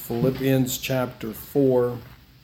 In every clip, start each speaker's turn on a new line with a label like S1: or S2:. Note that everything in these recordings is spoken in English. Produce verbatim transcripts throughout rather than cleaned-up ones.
S1: Philippians chapter four.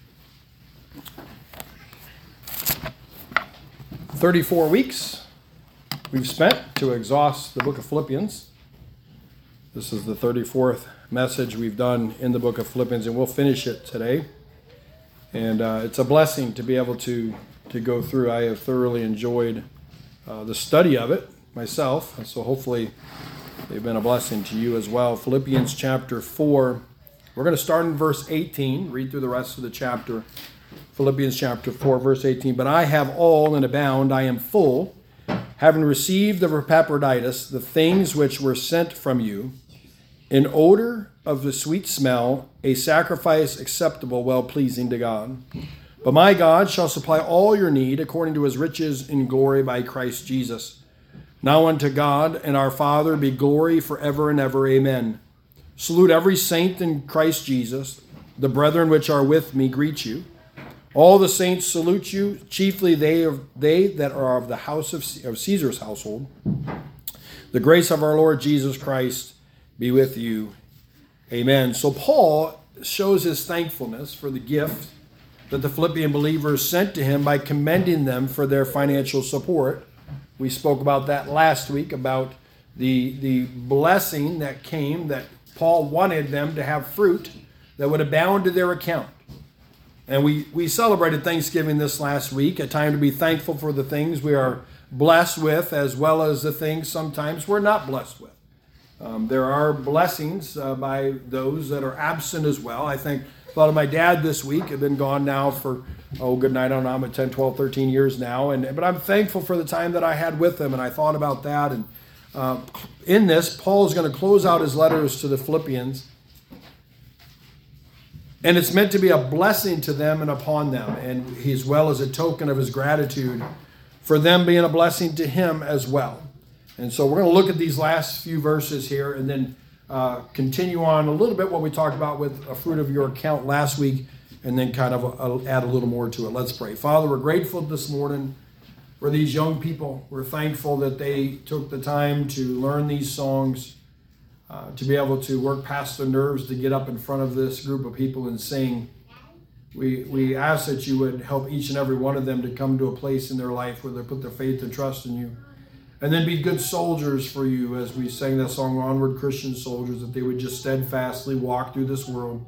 S1: thirty-four weeks we've spent to exhaust the book of Philippians. This is the thirty-fourth message we've done in the book of Philippians, and we'll finish it today. And uh, it's a blessing to be able to, to go through. I have thoroughly enjoyed uh, the study of it myself, and so hopefully they've been a blessing to you as well. Philippians chapter four. We're going to start in verse eighteen, read through the rest of the chapter. Philippians chapter four, verse eighteen. But I have all and abound, I am full, having received of Epaphroditus the things which were sent from you, an odor of the sweet smell, a sacrifice acceptable, well-pleasing to God. But my God shall supply all your need according to his riches in glory by Christ Jesus. Now unto God and our Father be glory forever and ever. Amen. Salute every saint in Christ Jesus. The brethren which are with me greet you. All the saints salute you, chiefly they of, they that are of the house of, of Caesar's household. The grace of our Lord Jesus Christ be with you. Amen. So Paul shows his thankfulness for the gift that the Philippian believers sent to him by commending them for their financial support. We spoke about that last week, about the, the blessing that came, that Paul wanted them to have fruit that would abound to their account. And we, we celebrated Thanksgiving this last week, a time to be thankful for the things we are blessed with, as well as the things sometimes we're not blessed with. Um, there are blessings uh, by those that are absent as well. I think, thought of my dad this week. I've been gone now for, oh, good night, I don't know, I'm at ten, twelve, thirteen years now. And But I'm thankful for the time that I had with him, and I thought about that. And uh, in this, Paul is going to close out his letters to the Philippians. And it's meant to be a blessing to them and upon them, and as well as a token of his gratitude for them being a blessing to him as well. And so we're going to look at these last few verses here and then uh, continue on a little bit what we talked about with a fruit of your account last week, and then kind of uh, add a little more to it. Let's pray. Father, we're grateful this morning for these young people. We're thankful that they took the time to learn these songs, Uh, to be able to work past their nerves to get up in front of this group of people and sing. We we ask that you would help each and every one of them to come to a place in their life where they put their faith and trust in you. And then be good soldiers for you, as we sang that song, Onward Christian Soldiers, that they would just steadfastly walk through this world.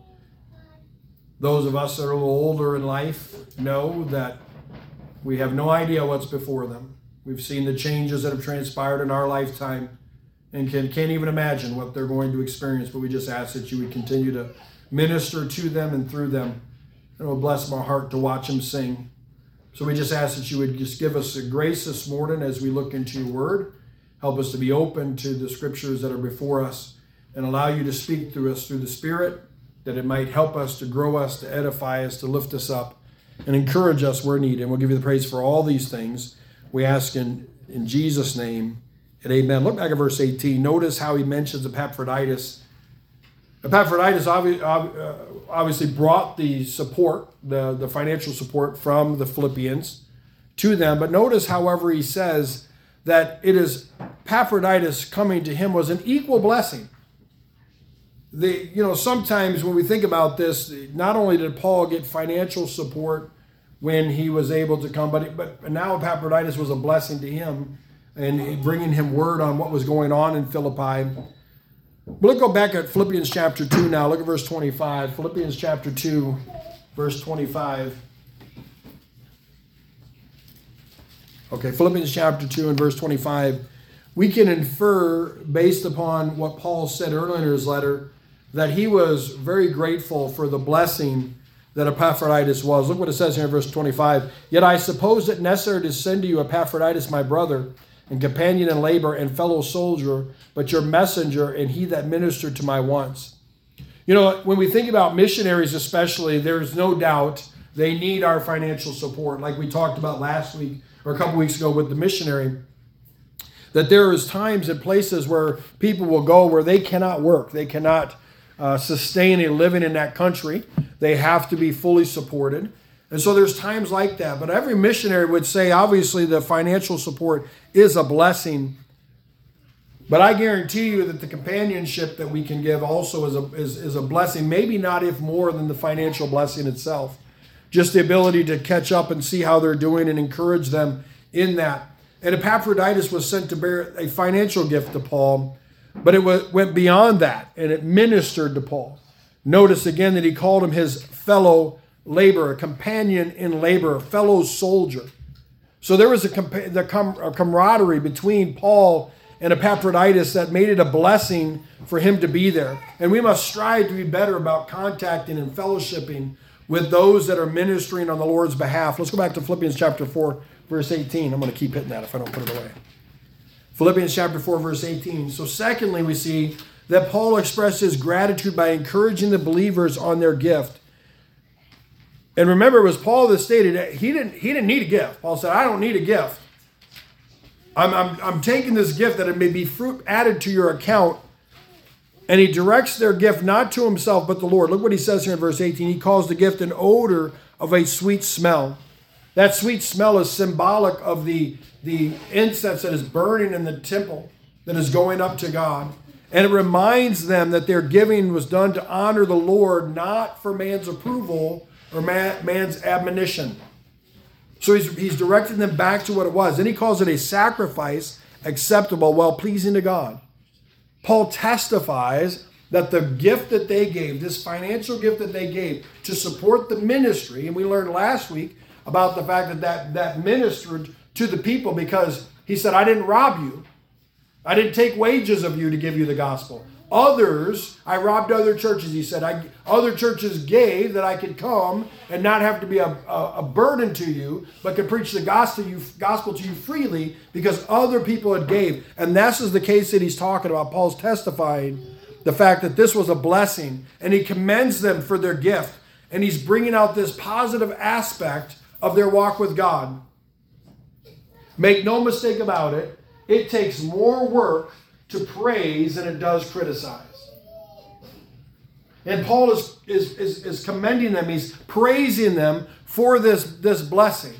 S1: Those of us that are a little older in life know that we have no idea what's before them. We've seen the changes that have transpired in our lifetime, and can, can't even imagine what they're going to experience, but we just ask that you would continue to minister to them and through them. And it will bless my heart to watch them sing. So we just ask that you would just give us a grace this morning as we look into your word. Help us to be open to the scriptures that are before us, and allow you to speak through us through the Spirit, that it might help us to grow us, to edify us, to lift us up, and encourage us where needed. And we'll give you the praise for all these things. We ask in, in Jesus' name. And amen. Look back at verse eighteen. Notice how he mentions Epaphroditus. Epaphroditus obviously brought the support, the, the financial support from the Philippians to them. But notice, however, he says that it is Epaphroditus coming to him was an equal blessing. The, you know, sometimes when we think about this, not only did Paul get financial support when he was able to come, but, but now Epaphroditus was a blessing to him, and bringing him word on what was going on in Philippi. But let's go back at Philippians chapter two now. Look at verse twenty-five. Philippians chapter two, verse twenty-five. Okay, Philippians chapter two and verse twenty-five. We can infer, based upon what Paul said earlier in his letter, that he was very grateful for the blessing that Epaphroditus was. Look what it says here in verse twenty-five. Yet I suppose it necessary to send to you Epaphroditus, my brother, and companion in labor and fellow soldier, but your messenger and he that ministered to my wants. You know, when we think about missionaries especially, there's no doubt they need our financial support, like we talked about last week or a couple weeks ago with the missionary, that there is times and places where people will go where they cannot work. They cannot uh, sustain a living in that country. They have to be fully supported. And so there's times like that. But every missionary would say, obviously, the financial support is a blessing. But I guarantee you that the companionship that we can give also is a, is, is a blessing, maybe not if more than the financial blessing itself. Just the ability to catch up and see how they're doing and encourage them in that. And Epaphroditus was sent to bear a financial gift to Paul, but it went beyond that, and it ministered to Paul. Notice again that he called him his fellow laborer, companion in labor, fellow soldier. So there was a, compa- the com- a camaraderie between Paul and Epaphroditus that made it a blessing for him to be there. And we must strive to be better about contacting and fellowshipping with those that are ministering on the Lord's behalf. Let's go back to Philippians chapter four, verse eighteen. I'm going to keep hitting that if I don't put it away. Philippians chapter four, verse eighteen. So secondly, we see that Paul expressed his gratitude by encouraging the believers on their gift. And remember, it was Paul that stated that he didn't, he didn't need a gift. Paul said, I don't need a gift. I'm, I'm, I'm taking this gift that it may be fruit added to your account. And he directs their gift not to himself, but the Lord. Look what he says here in verse eighteen. He calls the gift an odor of a sweet smell. That sweet smell is symbolic of the, the incense that is burning in the temple that is going up to God. And it reminds them that their giving was done to honor the Lord, not for man's approval or man, man's admonition. So he's, he's directing them back to what it was. Then he calls it a sacrifice acceptable, well pleasing to God. Paul testifies that the gift that they gave, this financial gift that they gave to support the ministry, and we learned last week about the fact that that, that ministered to the people because he said, I didn't rob you. I didn't take wages of you to give you the gospel. Others, I robbed other churches, he said. I, other churches gave that I could come and not have to be a, a, a burden to you, but could preach the gospel, you, gospel to you freely because other people had gave. And this is the case that he's talking about. Paul's testifying the fact that this was a blessing, and he commends them for their gift. And he's bringing out this positive aspect of their walk with God. Make no mistake about it, it takes more work to praise than it does criticize. And Paul is, is, is, is commending them. He's praising them for this, this blessing.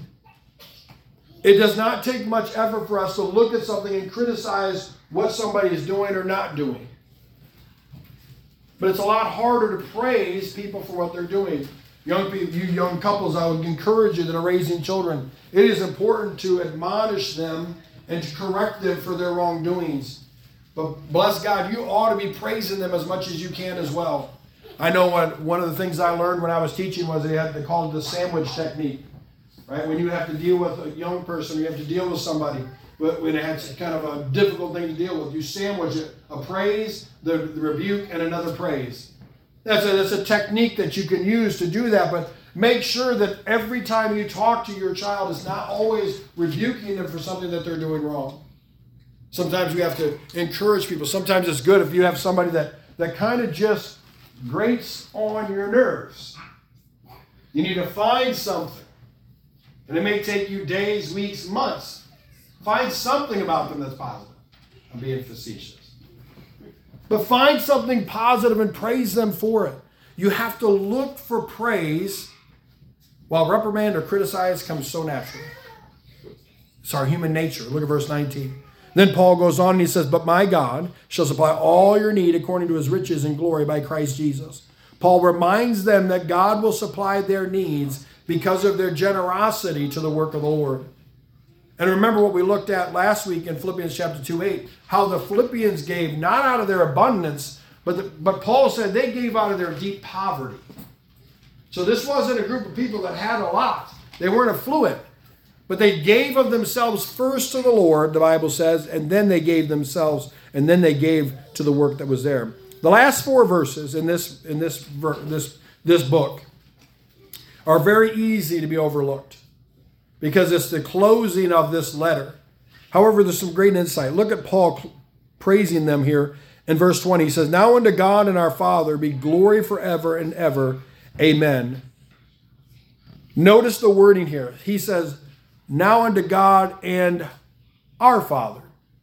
S1: It does not take much effort for us to look at something and criticize what somebody is doing or not doing. But it's a lot harder to praise people for what they're doing. Young people, you young couples, I would encourage you that are raising children. It is important to admonish them and to correct them for their wrongdoings. But bless God, you ought to be praising them as much as you can as well. I know what, one of the things I learned when I was teaching was they had they called it the sandwich technique. Right? When you have to deal with a young person, you have to deal with somebody when it has kind of a difficult thing to deal with. You sandwich it, a praise, the, the rebuke, and another praise. That's a, that's a technique that you can use to do that, but make sure that every time you talk to your child is not always rebuking them for something that they're doing wrong. Sometimes we have to encourage people. Sometimes it's good if you have somebody that, that kind of just grates on your nerves. You need to find something. And it may take you days, weeks, months. Find something about them that's positive. I'm being facetious. But find something positive and praise them for it. You have to look for praise while reprimand or criticize comes so naturally. It's our human nature. Look at verse nineteen. Then Paul goes on and he says, but my God shall supply all your need according to his riches and glory by Christ Jesus. Paul reminds them that God will supply their needs because of their generosity to the work of the Lord. And remember what we looked at last week in Philippians chapter two eight, how the Philippians gave not out of their abundance, but, the, but Paul said they gave out of their deep poverty. So this wasn't a group of people that had a lot. They weren't affluent. But they gave of themselves first to the Lord, the Bible says, and then they gave themselves, and then they gave to the work that was there. The last four verses in this in this this this book are very easy to be overlooked because it's the closing of this letter. However, there's some great insight. Look at Paul praising them here in verse twenty. He says, now unto God and our Father be glory forever and ever. Amen. Notice the wording here. He says, now unto God and our Father.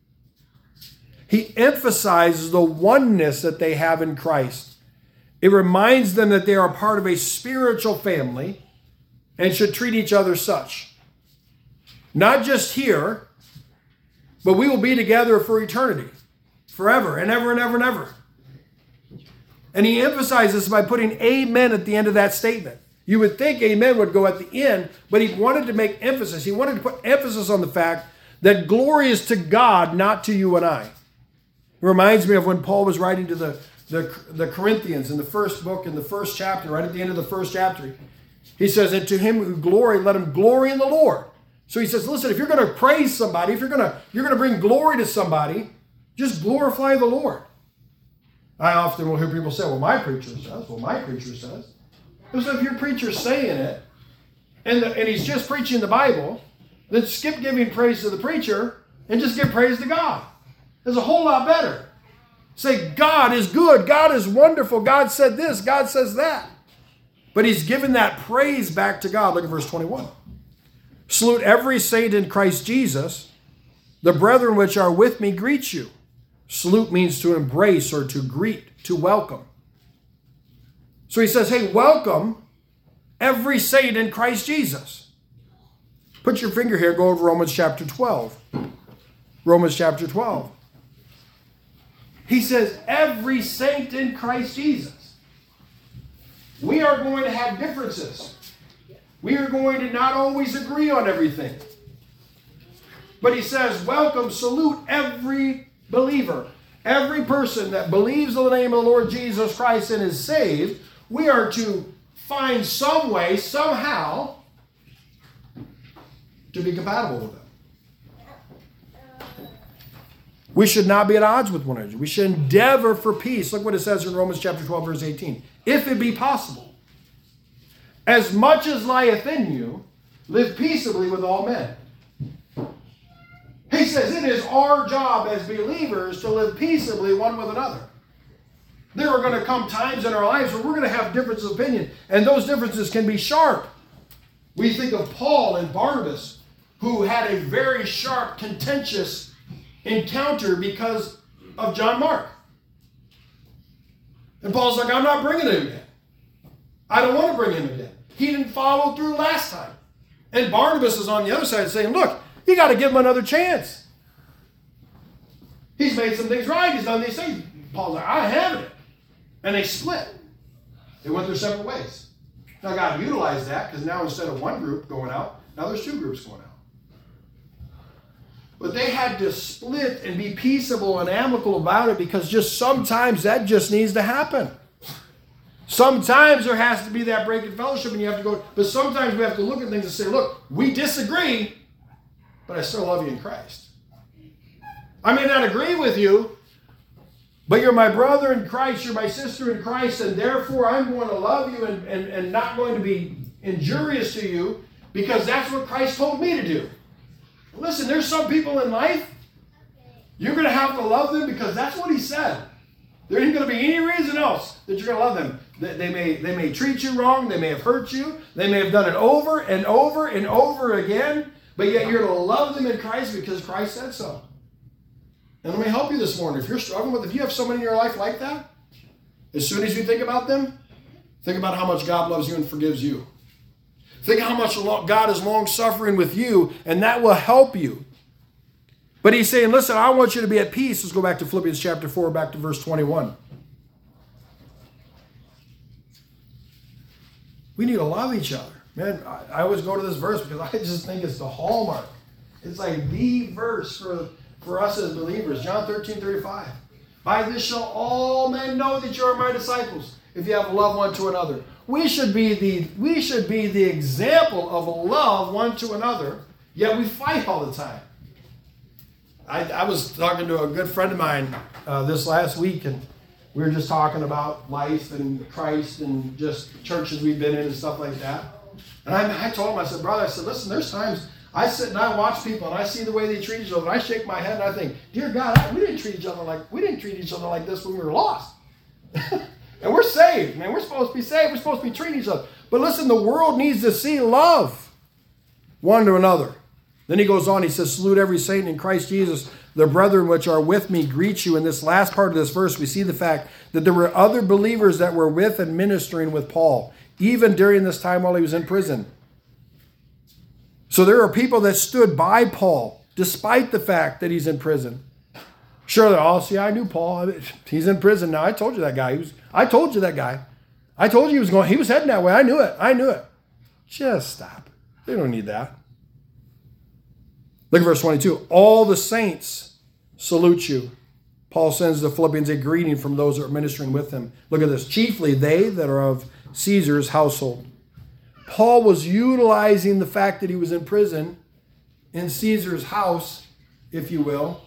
S1: He emphasizes the oneness that they have in Christ. It reminds them that they are part of a spiritual family and should treat each other such. Not just here, but we will be together for eternity. forever and ever and ever and ever. And he emphasizes by putting amen at the end of that statement. You would think amen would go at the end, but he wanted to make emphasis. He wanted to put emphasis on the fact that glory is to God, not to you and I. It reminds me of when Paul was writing to the, the, the Corinthians in the first book, in the first chapter, right at the end of the first chapter. He says, and to him who glory, let him glory in the Lord. So he says, listen, if you're going to praise somebody, if you're going to you're going to bring glory to somebody, just glorify the Lord. I often will hear people say, well, my preacher says, well, my preacher says. So if your preacher's saying it, and, the, and he's just preaching the Bible, then skip giving praise to the preacher and just give praise to God. It's a whole lot better. Say, God is good. God is wonderful. God said this. God says that. But he's given that praise back to God. Look at verse twenty-one. Salute every saint in Christ Jesus. The brethren which are with me greet you. Salute means to embrace or to greet, to welcome. So he says, hey, welcome every saint in Christ Jesus. Put your finger here, go over Romans chapter twelve. Romans chapter twelve. He says, every saint in Christ Jesus. We are going to have differences. We are going to not always agree on everything. But he says, welcome, salute every believer. Every person that believes in the name of the Lord Jesus Christ and is saved, we are to find some way, somehow, to be compatible with them. We should not be at odds with one another. We should endeavor for peace. Look what it says in Romans chapter twelve, verse eighteen. If it be possible, as much as lieth in you, live peaceably with all men. He says it is our job as believers to live peaceably one with another. There are going to come times in our lives where we're going to have differences of opinion, and those differences can be sharp. We think of Paul and Barnabas, who had a very sharp, contentious encounter because of John Mark. And Paul's like, I'm not bringing him again. I don't want to bring him again. He didn't follow through last time. And Barnabas is on the other side saying, look, you got to give him another chance. He's made some things right. He's done these things. Paul's like, I haven't. And they split. They went their separate ways. Now God utilized that because now instead of one group going out, now there's two groups going out. But they had to split and be peaceable and amicable about it because just sometimes that just needs to happen. Sometimes there has to be that break in fellowship and you have to go, but sometimes we have to look at things and say, look, we disagree, but I still love you in Christ. I may not agree with you, but you're my brother in Christ, you're my sister in Christ, and therefore I'm going to love you and, and, and not going to be injurious to you because that's what Christ told me to do. Listen, there's some people in life, you're going to have to love them because that's what he said. There ain't going to be any reason else that you're going to love them. They, they, may, they may treat you wrong. They may have hurt you. They may have done it over and over and over again. But yet you're going to love them in Christ because Christ said so. And let me help you this morning. If you're struggling with, if you have someone in your life like that, as soon as you think about them, think about how much God loves you and forgives you. Think how much God is long-suffering with you, and that will help you. But he's saying, listen, I want you to be at peace. Let's go back to Philippians chapter four, back to verse twenty-one. We need to love each other. Man, I, I always go to this verse because I just think it's the hallmark. It's like the verse for, for us as believers. John thirteen thirty-five. By this shall all men know that you are my disciples, if you have love one to another. We should be the, we should be the example of love one to another, yet we fight all the time. I, I was talking to a good friend of mine uh, this last week, and we were just talking about life and Christ and just churches we've been in and stuff like that. And I, I told him, I said, brother, I said, listen, there's times I sit and I watch people and I see the way they treat each other, and I shake my head and I think, dear God, I, we didn't treat each other like we didn't treat each other like this when we were lost. And we're saved, man. We're supposed to be saved. We're supposed to be treating each other. But listen, the world needs to see love one to another. Then he goes on, he says, salute every saint in Christ Jesus. The brethren which are with me greet you. In this last part of this verse, we see the fact that there were other believers that were with and ministering with Paul, even during this time while he was in prison. So there are people that stood by Paul, despite the fact that he's in prison, Sure, oh, see, I knew Paul. He's in prison now. I told you that guy. He was, I told you that guy. I told you he was going, he was heading that way. I knew it. I knew it. Just stop. They don't need that. Look at verse twenty-two. All the saints salute you. Paul sends the Philippians a greeting from those that are ministering with him. Look at this. Chiefly they that are of Caesar's household. Paul was utilizing the fact that he was in prison in Caesar's house, if you will,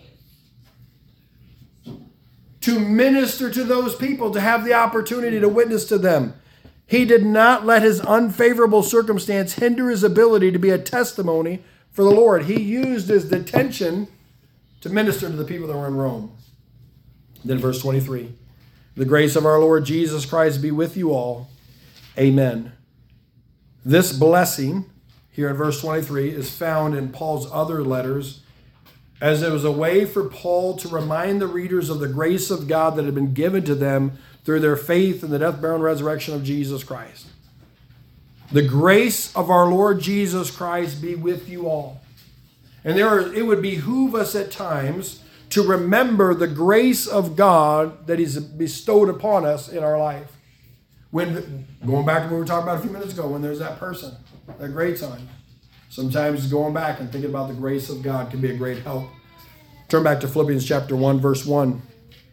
S1: to minister to those people, to have the opportunity to witness to them. He did not let his unfavorable circumstance hinder his ability to be a testimony for the Lord. He used his detention to minister to the people that were in Rome. Then verse twenty-three. The grace of our Lord Jesus Christ be with you all. Amen. This blessing here in verse twenty-three is found in Paul's other letters, as it was a way for Paul to remind the readers of the grace of God that had been given to them through their faith in the death, burial, and resurrection of Jesus Christ. The grace of our Lord Jesus Christ be with you all. And there are, it would behoove us at times to remember the grace of God that He's bestowed upon us in our life. When, going back to what we were talking about a few minutes ago, when there's that person, that great time. Sometimes going back and thinking about the grace of God can be a great help. Turn back to Philippians chapter one, verse one.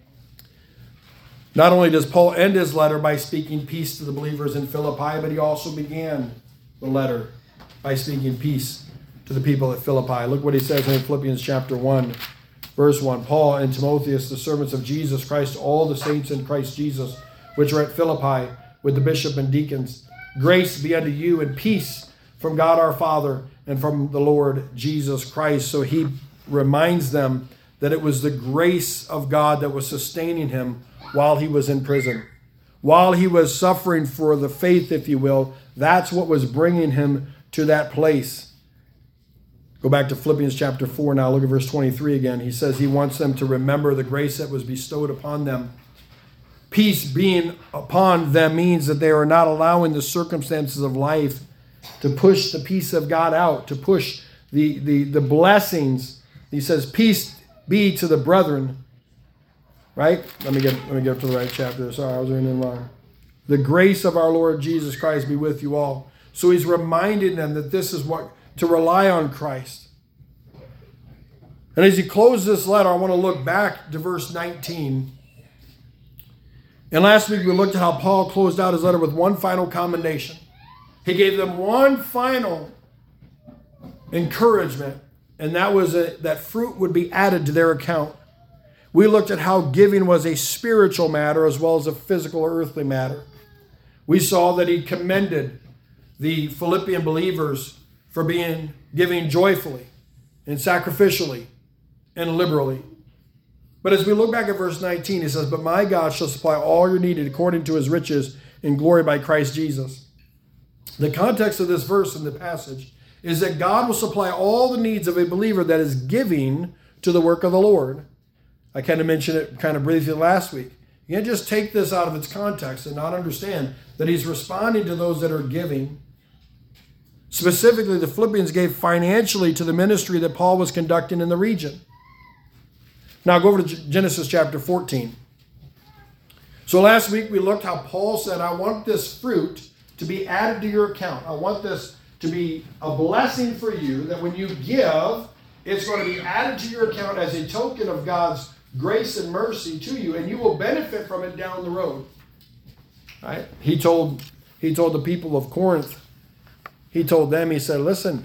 S1: Not only does Paul end his letter by speaking peace to the believers in Philippi, but he also began the letter by speaking peace to the people at Philippi. Look what he says in Philippians chapter one, verse one. Paul and Timotheus, the servants of Jesus Christ, all the saints in Christ Jesus, which are at Philippi, with the bishop and deacons. Grace be unto you and peace from God our Father and from the Lord Jesus Christ. So he reminds them that it was the grace of God that was sustaining him while he was in prison. While he was suffering for the faith, if you will, that's what was bringing him to that place. Go back to Philippians chapter four now. Look at verse twenty-three again. He says he wants them to remember the grace that was bestowed upon them. Peace being upon them means that they are not allowing the circumstances of life to push the peace of God out, to push the, the, the blessings. He says, peace be to the brethren. Right? Let me get let me get up to the right chapter. Sorry, I was reading it wrong. The grace of our Lord Jesus Christ be with you all. So he's reminding them that this is what, to rely on Christ. And as he closes this letter, I want to look back to verse nineteen. And last week we looked at how Paul closed out his letter with one final commendation. He gave them one final encouragement, and that was a, that fruit would be added to their account. We looked at how giving was a spiritual matter as well as a physical or earthly matter. We saw that he commended the Philippian believers for being giving joyfully and sacrificially and liberally. But as we look back at verse nineteen, he says, but my God shall supply all your need according to his riches in glory by Christ Jesus. The context of this verse in the passage is that God will supply all the needs of a believer that is giving to the work of the Lord. I kind of mentioned it kind of briefly last week. You can't just take this out of its context and not understand that he's responding to those that are giving. Specifically, the Philippians gave financially to the ministry that Paul was conducting in the region. Now go over to Genesis chapter fourteen. So last week we looked how Paul said, I want this fruit to be added to your account. I want this to be a blessing for you, that when you give, it's going to be added to your account as a token of God's grace and mercy to you, and you will benefit from it down the road. Right? He told, he told the people of Corinth, he told them, he said, listen,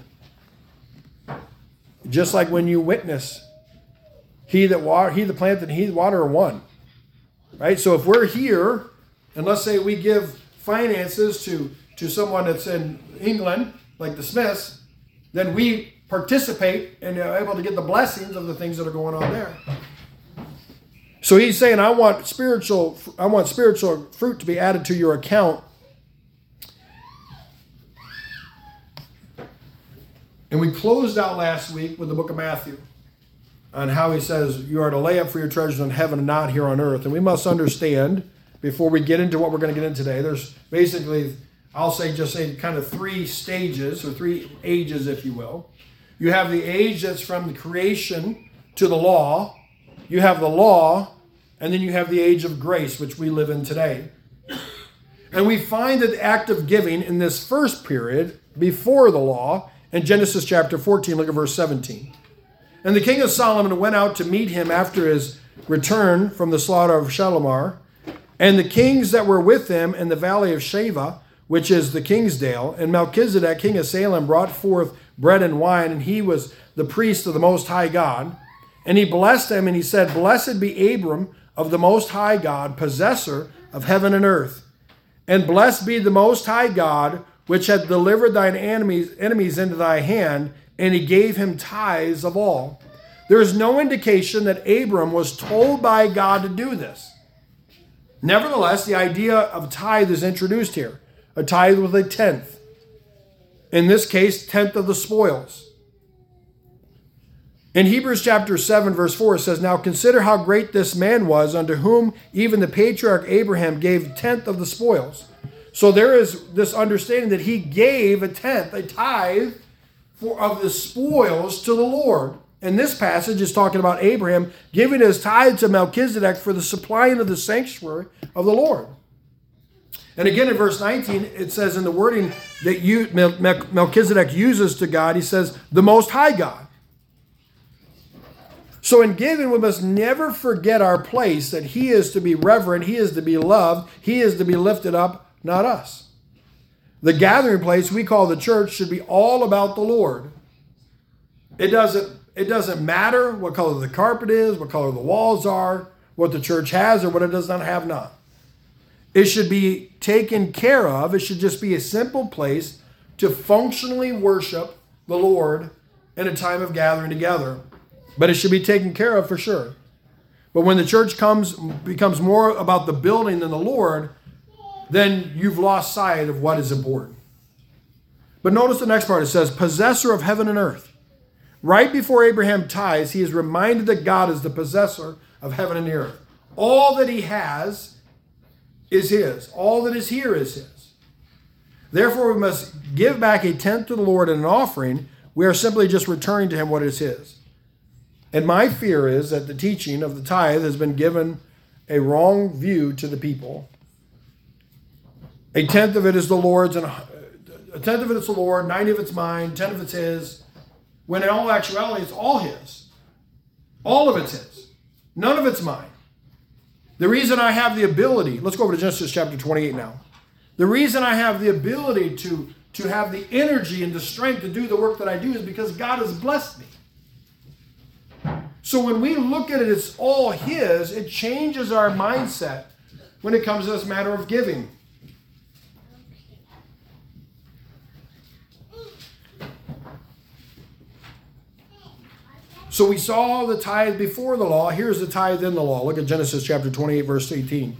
S1: just like when you witness, he that water, he that planted, and he that water are one. Right? So if we're here, and let's say we give finances to, to someone that's in England, like the Smiths, then we participate and are able to get the blessings of the things that are going on there. So he's saying, I want spiritual, I want spiritual fruit to be added to your account. And we closed out last week with the book of Matthew on how he says you are to lay up for your treasures in heaven and not here on earth. And we must understand, before we get into what we're going to get into today, there's basically, I'll say just say kind of three stages or three ages, if you will. You have the age that's from the creation to the law, you have the law, and then you have the age of grace, which we live in today. And we find that the act of giving in this first period, before the law, in Genesis chapter fourteen, look at verse seventeen. And the king of Solomon went out to meet him after his return from the slaughter of Shalimar. And the kings that were with him in the valley of Sheva, which is the Kingsdale, and Melchizedek, king of Salem, brought forth bread and wine, and he was the priest of the Most High God. And he blessed him, and he said, Blessed be Abram of the Most High God, possessor of heaven and earth. And blessed be the Most High God, which hath delivered thine enemies, enemies into thy hand, and he gave him tithes of all. There is no indication that Abram was told by God to do this. Nevertheless, the idea of tithe is introduced here. A tithe was a tenth. In this case, tenth of the spoils. In Hebrews chapter seven, verse four, it says, Now consider how great this man was, unto whom even the patriarch Abraham gave tenth of the spoils. So there is this understanding that he gave a tenth, a tithe, for, of the spoils to the Lord. And this passage is talking about Abraham giving his tithe to Melchizedek for the supplying of the sanctuary of the Lord. And again in verse nineteen, it says in the wording that you, Melchizedek uses to God, he says, the Most High God. So in giving, we must never forget our place, that he is to be reverent, he is to be loved, he is to be lifted up, not us. The gathering place we call the church should be all about the Lord. It doesn't, it doesn't matter what color the carpet is, what color the walls are, what the church has or what it does not have not. It should be taken care of. It should just be a simple place to functionally worship the Lord in a time of gathering together. But it should be taken care of for sure. But when the church comes becomes more about the building than the Lord, then you've lost sight of what is important. But notice the next part. It says, possessor of heaven and earth. Right before Abraham tithes, he is reminded that God is the possessor of heaven and earth. All that he has is his. All that is here is his. Therefore, we must give back a tenth to the Lord in an offering. We are simply just returning to him what is his. And my fear is that the teaching of the tithe has been given a wrong view to the people. A tenth of it is the Lord's, and a tenth of it is the Lord, ninety of it's mine, ten of it's his. When in all actuality, it's all his. All of it's his. None of it's mine. The reason I have the ability, let's go over to Genesis chapter twenty-eight now. The reason I have the ability to, to have the energy and the strength to do the work that I do is because God has blessed me. So when we look at it, it's all his, it changes our mindset when it comes to this matter of giving. So we saw the tithe before the law. Here's the tithe in the law. Look at Genesis chapter twenty-eight, verse eighteen.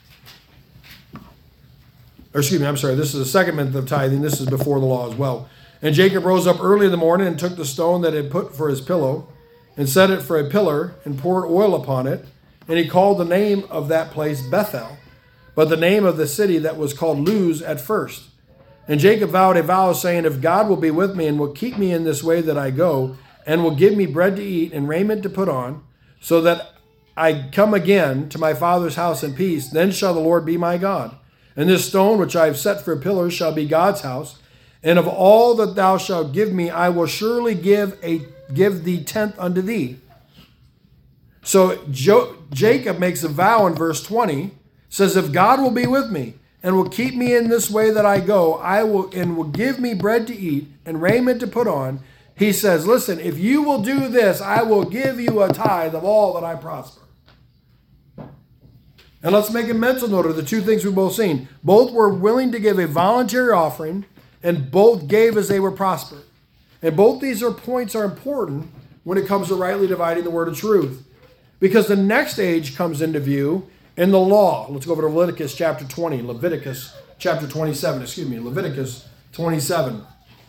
S1: Or excuse me, I'm sorry. This is the second method of tithing. This is before the law as well. And Jacob rose up early in the morning and took the stone that he had put for his pillow and set it for a pillar and poured oil upon it. And he called the name of that place Bethel, but the name of the city that was called Luz at first. And Jacob vowed a vow, saying, If God will be with me and will keep me in this way that I go, and will give me bread to eat and raiment to put on, so that I come again to my father's house in peace, then shall the Lord be my God. And this stone which I have set for a pillar shall be God's house. And of all that thou shalt give me, I will surely give a give thee tenth unto thee. So jo- Jacob makes a vow in verse twenty, says, If God will be with me and will keep me in this way that I go, I will and will give me bread to eat and raiment to put on. He says, listen, if you will do this, I will give you a tithe of all that I prosper. And let's make a mental note of the two things we've both seen. Both were willing to give a voluntary offering, and both gave as they were prospered. And both these are points are important when it comes to rightly dividing the word of truth. Because the next stage comes into view in the law. Let's go over to Leviticus chapter twenty. Leviticus chapter twenty-seven. Excuse me, Leviticus twenty-seven.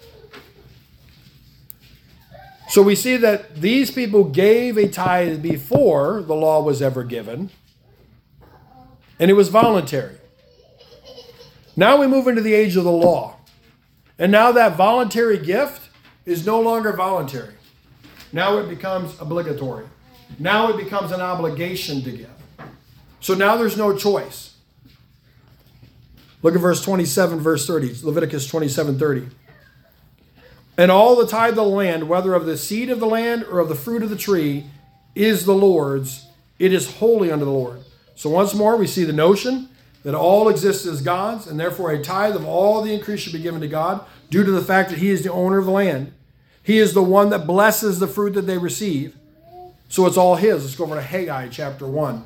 S1: So we see that these people gave a tithe before the law was ever given, and it was voluntary. Now we move into the age of the law, and now that voluntary gift is no longer voluntary. Now it becomes obligatory. Now it becomes an obligation to give. So now there's no choice. Look at verse twenty-seven, verse thirty. Leviticus twenty-seven, thirty. And all the tithe of the land, whether of the seed of the land or of the fruit of the tree, is the Lord's. It is holy unto the Lord. So once more, we see the notion that all exists as God's, and therefore a tithe of all the increase should be given to God due to the fact that he is the owner of the land. He is the one that blesses the fruit that they receive. So it's all his. Let's go over to Haggai chapter one.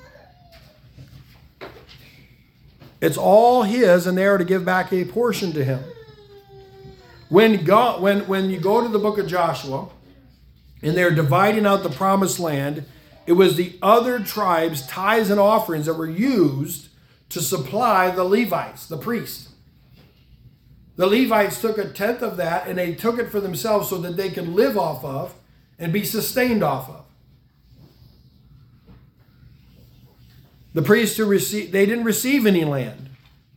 S1: It's all his, and they are to give back a portion to him. When God, when, when you go to the book of Joshua, and they're dividing out the promised land, it was the other tribes' tithes and offerings that were used to supply the Levites, the priests. The Levites took a tenth of that, and they took it for themselves so that they could live off of and be sustained off of. The priests who received, they didn't receive any land,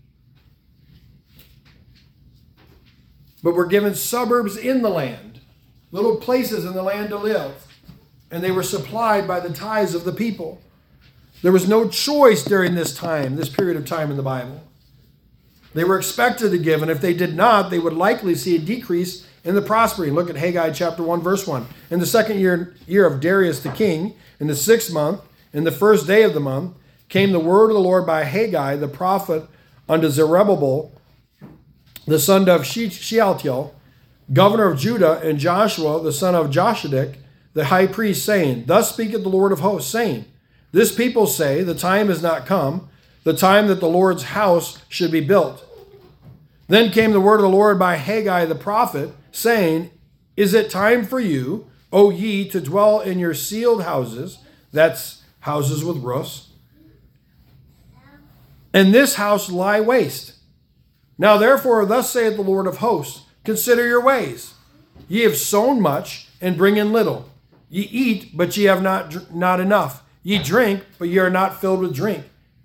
S1: but were given suburbs in the land, little places in the land to live, and they were supplied by the tithes of the people. There was no choice during this time, this period of time in the Bible. They were expected to give, and if they did not, they would likely see a decrease in the prospering. Look at Haggai chapter one, verse one. In the second year, year of Darius the king, in the sixth month, in the first day of the month, came the word of the Lord by Haggai the prophet unto Zerubbabel, the son of Shealtiel, governor of Judah, and Joshua, the son of Joshadek, the high priest, saying, Thus speaketh the Lord of hosts, saying, This people say, the time is not come, the time that the Lord's house should be built. Then came the word of the Lord by Haggai the prophet, saying, Is it time for you, O ye, to dwell in your sealed houses, that's houses with roofs, and this house lie waste? Now therefore, thus saith the Lord of hosts, Consider your ways. Ye have sown much, and bring in little. Ye eat, but ye have not, not enough. Ye drink, but ye are not filled with drink.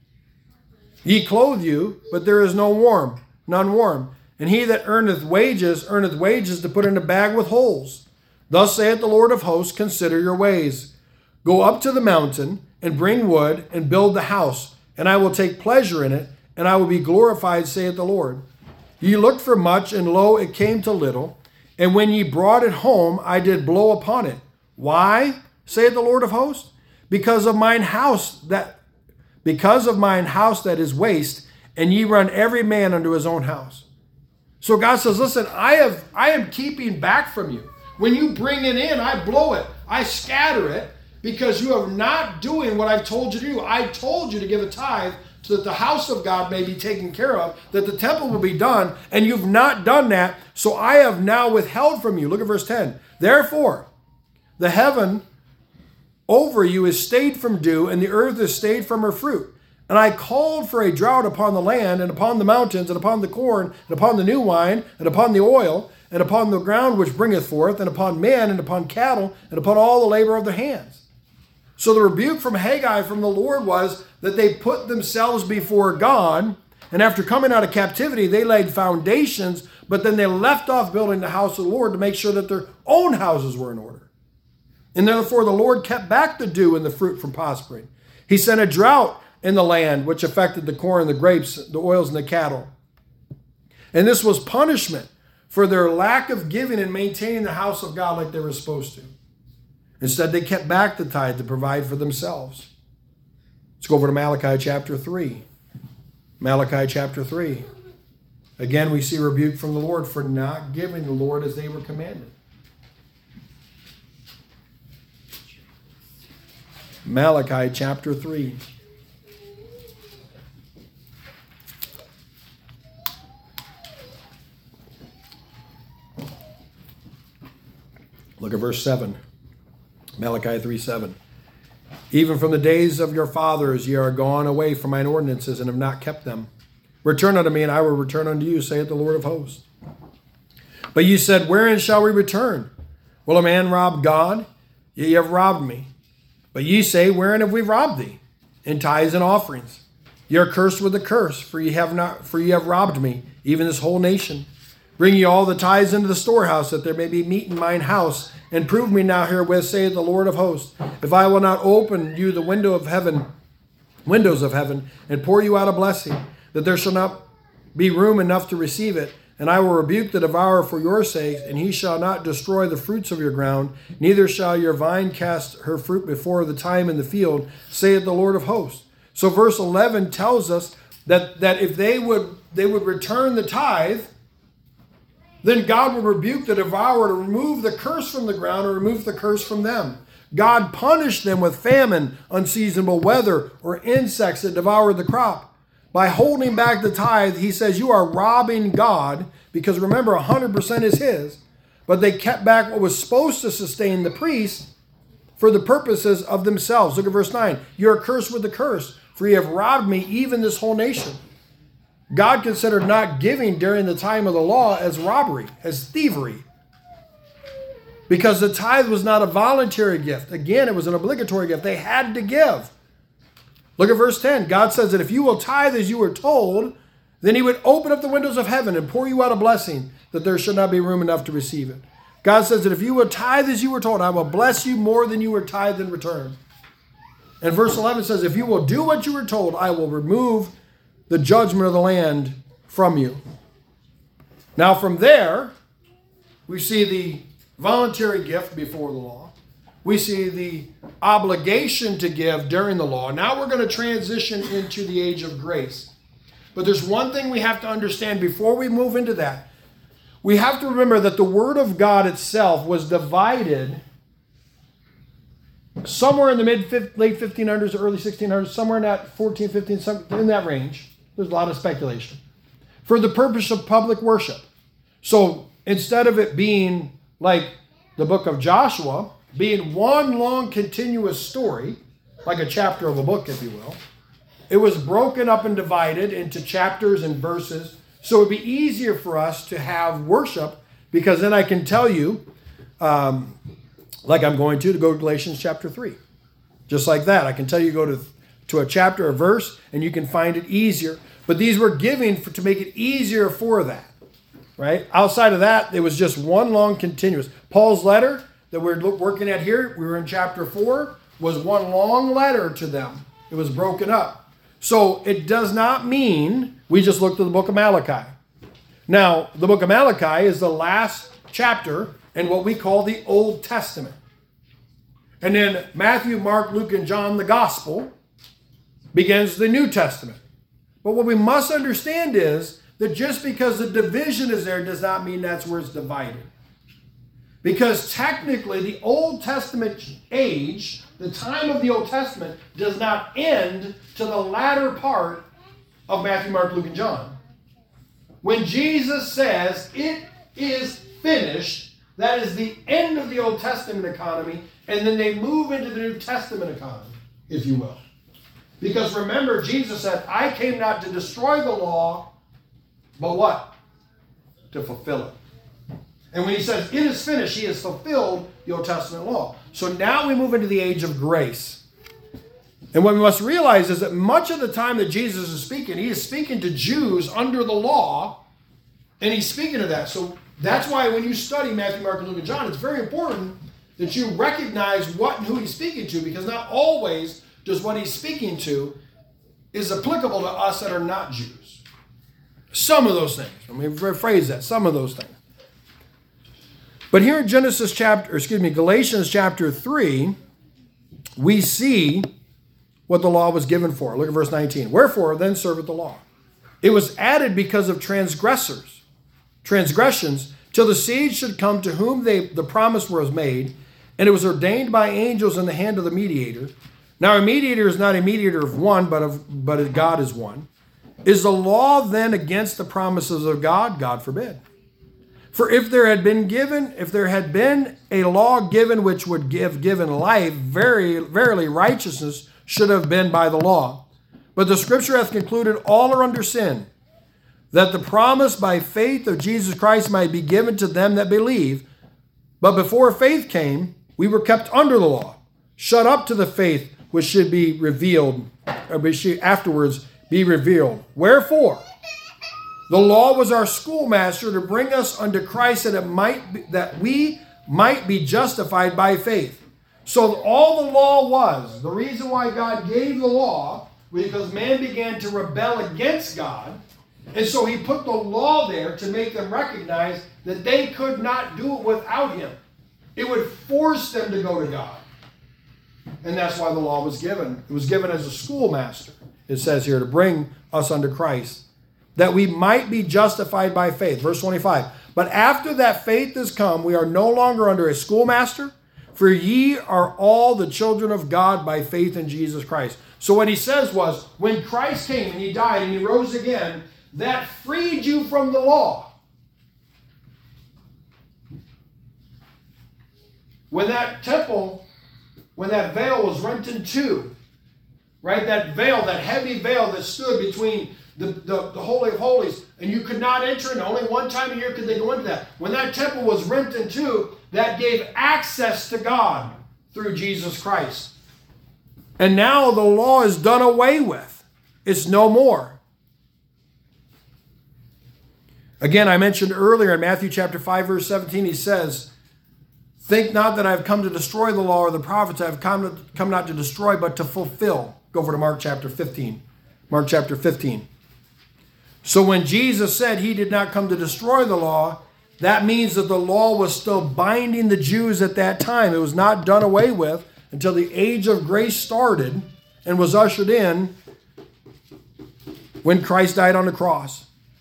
S1: Ye clothe you, but there is no warm, none warm. And he that earneth wages, earneth wages to put in a bag with holes. Thus saith the Lord of hosts, Consider your ways. Go up to the mountain, and bring wood, and build the house, and I will take pleasure in it, and I will be glorified, saith the Lord. Ye looked for much, and lo, it came to little. And when ye brought it home, I did blow upon it. Why, saith the Lord of hosts? Because of mine house that, because of mine house that is waste, and ye run every man unto his own house. So God says, listen, I have, I am keeping back from you. When you bring it in, I blow it. I scatter it because you are not doing what I've told you to do. I told you to give a tithe so that the house of God may be taken care of, that the temple will be done, and you've not done that, so I have now withheld from you. Look at verse ten. Therefore, the heaven over you is stayed from dew, and the earth is stayed from her fruit. And I called for a drought upon the land, and upon the mountains, and upon the corn, and upon the new wine, and upon the oil, and upon the ground which bringeth forth, and upon men, and upon cattle, and upon all the labor of their hands. So the rebuke from Haggai from the Lord was that they put themselves before God, and after coming out of captivity, they laid foundations, but then they left off building the house of the Lord to make sure that their own houses were in order. And therefore the Lord kept back the dew and the fruit from prospering. He sent a drought in the land, which affected the corn, the grapes, the oils, and the cattle. And this was punishment for their lack of giving and maintaining the house of God like they were supposed to. Instead, they kept back the tithe to provide for themselves. Let's go over to Malachi chapter three. Malachi chapter three. Again, we see rebuke from the Lord for not giving the Lord as they were commanded. Malachi chapter three. Look at verse seven. Malachi three seven. Even from the days of your fathers ye are gone away from mine ordinances and have not kept them. Return unto me, and I will return unto you, saith the Lord of hosts. But ye said, Wherein shall we return? Will a man rob God? Ye have robbed me. But ye say, Wherein have we robbed thee? In tithes and offerings. Ye are cursed with a curse, for ye have not, for ye have robbed me, even this whole nation. Bring ye all the tithes into the storehouse, that there may be meat in mine house, and prove me now herewith, saith the Lord of hosts, if I will not open you the window of heaven, windows of heaven, and pour you out a blessing, that there shall not be room enough to receive it. And I will rebuke the devourer for your sakes, and he shall not destroy the fruits of your ground, neither shall your vine cast her fruit before the time in the field, saith the Lord of hosts. So verse eleven tells us that, that if they would they would return the tithe, then God would rebuke the devourer to remove the curse from the ground or remove the curse from them. God punished them with famine, unseasonable weather, or insects that devoured the crop. By holding back the tithe, he says you are robbing God, because remember, one hundred percent is his, but they kept back what was supposed to sustain the priest for the purposes of themselves. Look at verse nine. You are cursed with the curse, for you have robbed me, even this whole nation. God considered not giving during the time of the law as robbery, as thievery, because the tithe was not a voluntary gift. Again, it was an obligatory gift. They had to give. Look at verse ten. God says that if you will tithe as you were told, then he would open up the windows of heaven and pour you out a blessing, that there should not be room enough to receive it. God says that if you will tithe as you were told, I will bless you more than you were tithed in return. And verse eleven says, if you will do what you were told, I will remove the judgment of the land from you. Now from there, we see the voluntary gift before the law. We see the obligation to give during the law. Now we're going to transition into the age of grace. But there's one thing we have to understand before we move into that. We have to remember that the Word of God itself was divided somewhere in the mid late fifteen hundreds, early sixteen hundreds, somewhere in that fourteen, fifteen, in that range. There's a lot of speculation. For the purpose of public worship. So instead of it being like the book of Joshua, being one long continuous story, like a chapter of a book, if you will, it was broken up and divided into chapters and verses. So it would be easier for us to have worship, because then I can tell you, um, like I'm going to, to go to Galatians chapter three. Just like that. I can tell you go to, to a chapter, a verse, and you can find it easier. But these were given for, to make it easier for that. Right? Outside of that, it was just one long continuous. Paul's letter that we're working at here, we were in chapter four, was one long letter to them. It was broken up. So it does not mean we just looked at the book of Malachi. Now, the book of Malachi is the last chapter in what we call the Old Testament. And then Matthew, Mark, Luke, and John, the gospel, begins the New Testament. But what we must understand is that just because the division is there does not mean that's where it's divided. Because technically the Old Testament age, the time of the Old Testament, does not end to the latter part of Matthew, Mark, Luke, and John. When Jesus says, it is finished, that is the end of the Old Testament economy, and then they move into the New Testament economy, if you will. Because remember, Jesus said, I came not to destroy the law, but what? To fulfill it. And when he says, it is finished, he has fulfilled the Old Testament law. So now we move into the age of grace. And what we must realize is that much of the time that Jesus is speaking, he is speaking to Jews under the law, and he's speaking to that. So that's why when you study Matthew, Mark, Luke, and John, it's very important that you recognize what and who he's speaking to, because not always does what he's speaking to is applicable to us that are not Jews. Some of those things. Let me rephrase that. Some of those things. But here in Genesis chapter, or excuse me, Galatians chapter three, we see what the law was given for. Look at verse nineteen. Wherefore then serveth the law? It was added because of transgressors, transgressions, till the seed should come to whom they the promise was made, and it was ordained by angels in the hand of the mediator. Now a mediator is not a mediator of one, but of but God is one. Is the law then against the promises of God? God forbid. For if there had been given, if there had been a law given which would give given life, very verily righteousness should have been by the law. But the scripture hath concluded all are under sin, that the promise by faith of Jesus Christ might be given to them that believe. But before faith came, we were kept under the law, shut up to the faith which should be revealed, or which should afterwards be revealed. Wherefore, The law was our schoolmaster to bring us unto Christ that it might be, that we might be justified by faith. So all the law was, the reason why God gave the law was because man began to rebel against God. And so he put the law there to make them recognize that they could not do it without him. It would force them to go to God. And that's why the law was given. It was given as a schoolmaster, it says here, to bring us unto Christ, that we might be justified by faith. Verse twenty-five. But after that faith is come, we are no longer under a schoolmaster, for ye are all the children of God by faith in Jesus Christ. So what he says was, when Christ came and he died and he rose again, that freed you from the law. When that temple, when that veil was rent in two, right? That veil, that heavy veil that stood between the, the, the Holy of Holies, and you could not enter in. Only one time a year could they go into that. When that temple was rent in two, that gave access to God through Jesus Christ. And now the law is done away with. It's no more. Again, I mentioned earlier in Matthew chapter five, verse seventeen, he says, think not that I have come to destroy the law or the prophets. I have come, to, come not to destroy, but to fulfill. Go over to Mark chapter fifteen. Mark chapter fifteen. So when Jesus said he did not come to destroy the law, that means that the law was still binding the Jews at that time. It was not done away with until the age of grace started and was ushered in when Christ died on the cross.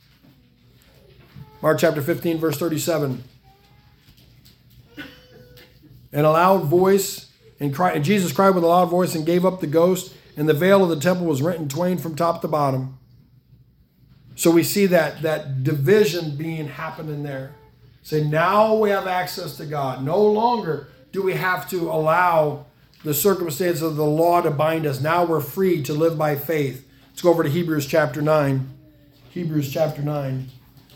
S1: Mark chapter fifteen, verse thirty-seven. And a loud voice, and, cried, and Jesus cried with a loud voice and gave up the ghost, and the veil of the temple was rent in twain from top to bottom. So we see that, that division being happening there. Say, now we have access to God. No longer do we have to allow the circumstances of the law to bind us. Now we're free to live by faith. Let's go over to Hebrews chapter nine. Hebrews chapter nine.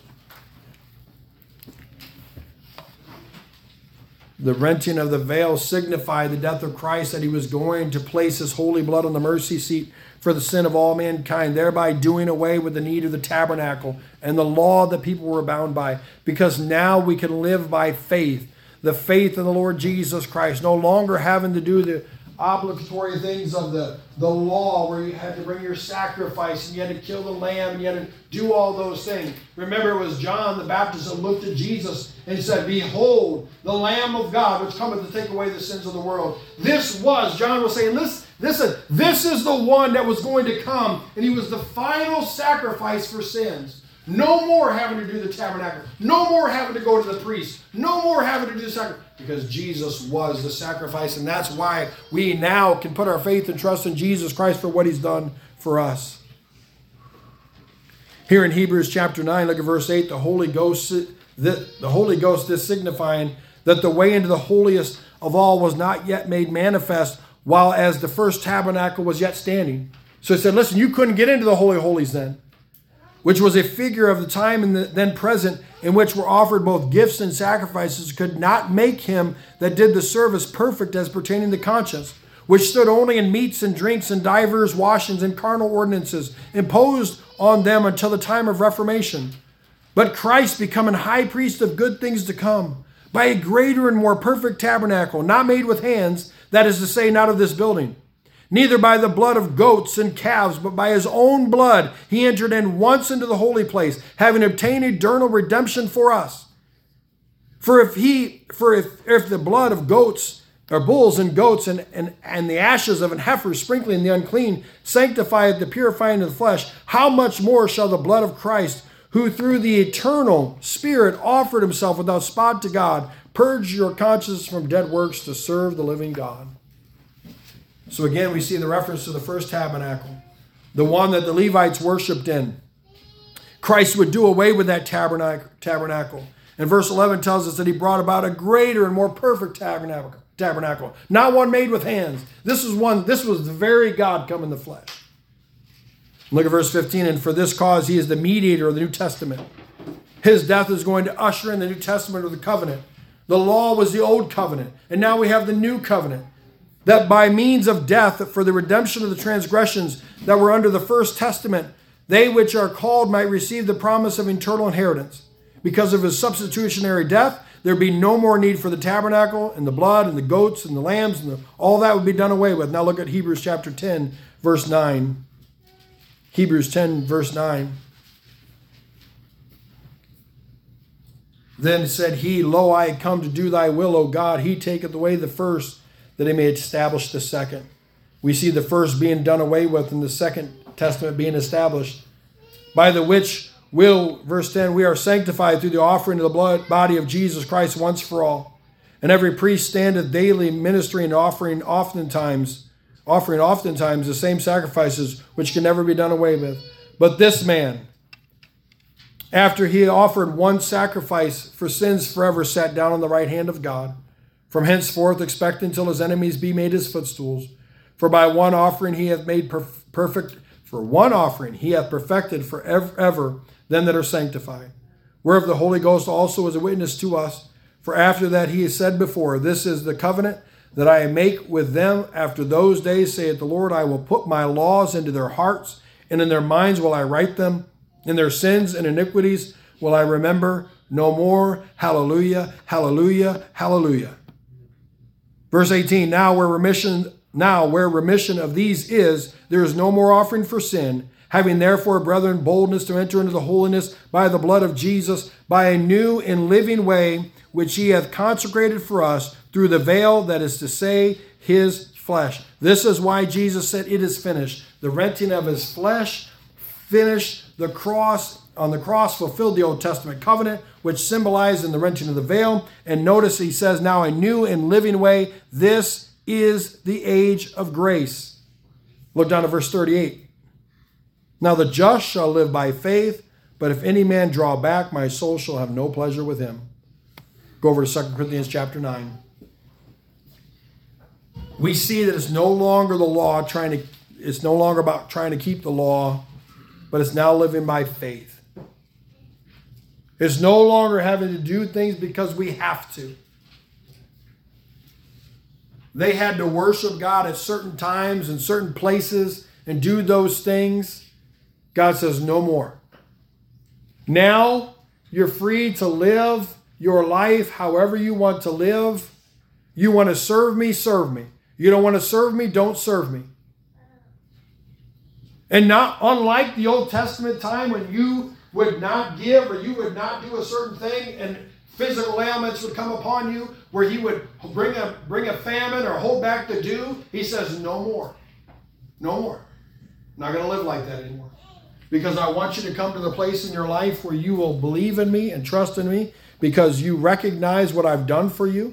S1: The renting of the veil signified the death of Christ, that he was going to place his holy blood on the mercy seat for the sin of all mankind, thereby doing away with the need of the tabernacle and the law that people were bound by. Because now we can live by faith, the faith in the Lord Jesus Christ, no longer having to do the obligatory things of the, the law where you had to bring your sacrifice and you had to kill the lamb and you had to do all those things. Remember, it was John the Baptist that looked at Jesus and said, behold, the Lamb of God which cometh to take away the sins of the world. This was, John was saying, listen, listen, this is the one that was going to come, and he was the final sacrifice for sins. No more having to do the tabernacle. No more having to go to the priest. No more having to do the sacrifice. Because Jesus was the sacrifice, and that's why we now can put our faith and trust in Jesus Christ for what he's done for us. Here in Hebrews chapter nine, look at verse eight, the Holy Ghost, the, the Holy Ghost is signifying that the way into the holiest of all was not yet made manifest, while as the first tabernacle was yet standing. So he said, listen, you couldn't get into the Holy of Holies then, which was a figure of the time in the, then present, in which were offered both gifts and sacrifices, could not make him that did the service perfect as pertaining to conscience, which stood only in meats and drinks and divers washings and carnal ordinances, imposed on them until the time of Reformation. But Christ, becoming high priest of good things to come, by a greater and more perfect tabernacle, not made with hands, that is to say, not of this building, neither by the blood of goats and calves, but by his own blood he entered in once into the holy place, having obtained eternal redemption for us. For if he, for if, if the blood of goats, or bulls and goats, and, and, and the ashes of an heifer sprinkling the unclean, sanctifieth the purifying of the flesh, how much more shall the blood of Christ, who through the eternal Spirit offered himself without spot to God, purge your conscience from dead works to serve the living God. So again, we see the reference to the first tabernacle, the one that the Levites worshipped in. Christ would do away with that tabernacle. And verse eleven tells us that he brought about a greater and more perfect tabernacle, tabernacle, not one made with hands. This was one, this was the very God come in the flesh. Look at verse fifteen, and for this cause he is the mediator of the New Testament. His death is going to usher in the New Testament of the covenant. The law was the old covenant, and now we have the new covenant. That by means of death for the redemption of the transgressions that were under the first testament, they which are called might receive the promise of eternal inheritance. Because of his substitutionary death, there would be no more need for the tabernacle and the blood and the goats and the lambs, and the, all that would be done away with. Now look at Hebrews chapter ten, verse nine. Hebrews ten, verse nine. Then said he, Lo, I come to do thy will, O God. He taketh away the first, that he may establish the second. We see the first being done away with and the second testament being established. By the which will, verse ten, we are sanctified through the offering of the blood body of Jesus Christ once for all. And every priest standeth daily ministering and offering oftentimes, offering oftentimes the same sacrifices which can never be done away with. But this man, after he had offered one sacrifice for sins forever, sat down on the right hand of God, from henceforth expecting till his enemies be made his footstools. For by one offering he hath made perf- perfect, for one offering he hath perfected for ever, ever them that are sanctified. Whereof the Holy Ghost also is a witness to us. For after that he has said before, This is the covenant that I make with them after those days, saith the Lord. I will put my laws into their hearts, and in their minds will I write them. In their sins and iniquities will I remember no more. Hallelujah, hallelujah, hallelujah. Verse eighteen, now where remission, now where remission of these is, there is no more offering for sin. Having therefore, brethren, boldness to enter into the holiness by the blood of Jesus, by a new and living way, which he hath consecrated for us through the veil, that is to say, his flesh. This is why Jesus said, it is finished. The renting of his flesh finished. The cross, on the cross, fulfilled the Old Testament covenant, which symbolized in the renting of the veil. And notice he says, now a new and living way. This is the age of grace. Look down to verse thirty-eight. Now the just shall live by faith, but if any man draw back, my soul shall have no pleasure with him. Go over to Second Corinthians chapter nine. We see that it's no longer the law trying to, it's no longer about trying to keep the law, but it's now living by faith. It's no longer having to do things because we have to. They had to worship God at certain times and certain places and do those things. God says no more. Now you're free to live your life however you want to live. You want to serve me, serve me. You don't want to serve me, don't serve me. And not unlike the Old Testament time when you would not give or you would not do a certain thing and physical ailments would come upon you where he would bring a, bring a famine or hold back the dew. He says, no more. No more. I'm not going to live like that anymore. Because I want you to come to the place in your life where you will believe in me and trust in me because you recognize what I've done for you.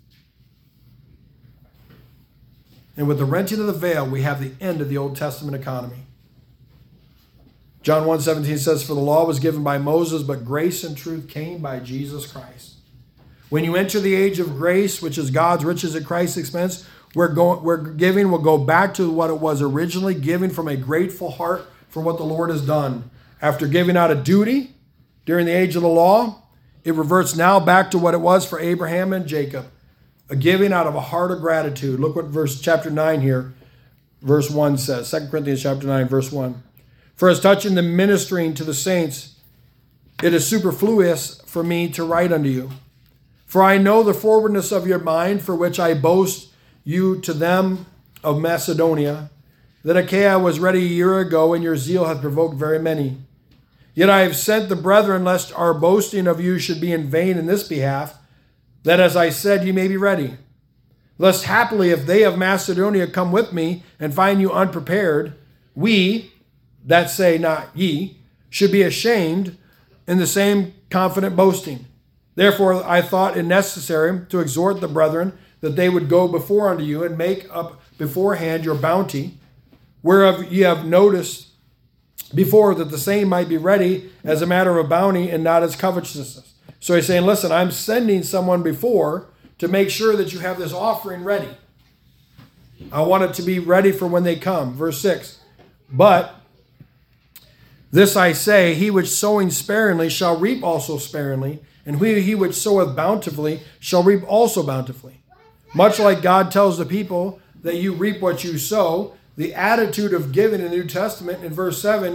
S1: And with the renting of the veil, we have the end of the Old Testament economy. John one seventeen says, for the law was given by Moses, but grace and truth came by Jesus Christ. When you enter the age of grace, which is God's riches at Christ's expense, we're going, we're giving will go back to what it was originally, giving from a grateful heart for what the Lord has done. After giving out a duty during the age of the law, it reverts now back to what it was for Abraham and Jacob, a giving out of a heart of gratitude. Look what verse chapter nine here, verse one says, Second Corinthians chapter nine, verse one. For as touching the ministering to the saints, it is superfluous for me to write unto you. For I know the forwardness of your mind, for which I boast you to them of Macedonia, that Achaia was ready a year ago, and your zeal hath provoked very many. Yet I have sent the brethren, lest our boasting of you should be in vain in this behalf, that as I said, ye may be ready. Lest happily, if they of Macedonia come with me, and find you unprepared, we, that say not ye, should be ashamed in the same confident boasting. Therefore I thought it necessary to exhort the brethren that they would go before unto you and make up beforehand your bounty, whereof ye have noticed before that the same might be ready as a matter of bounty and not as covetousness. So he's saying, listen, I'm sending someone before to make sure that you have this offering ready. I want it to be ready for when they come. Verse six, but this I say, he which sowing sparingly shall reap also sparingly, and he, he which soweth bountifully shall reap also bountifully. Much like God tells the people that you reap what you sow, the attitude of giving in the New Testament in verse seven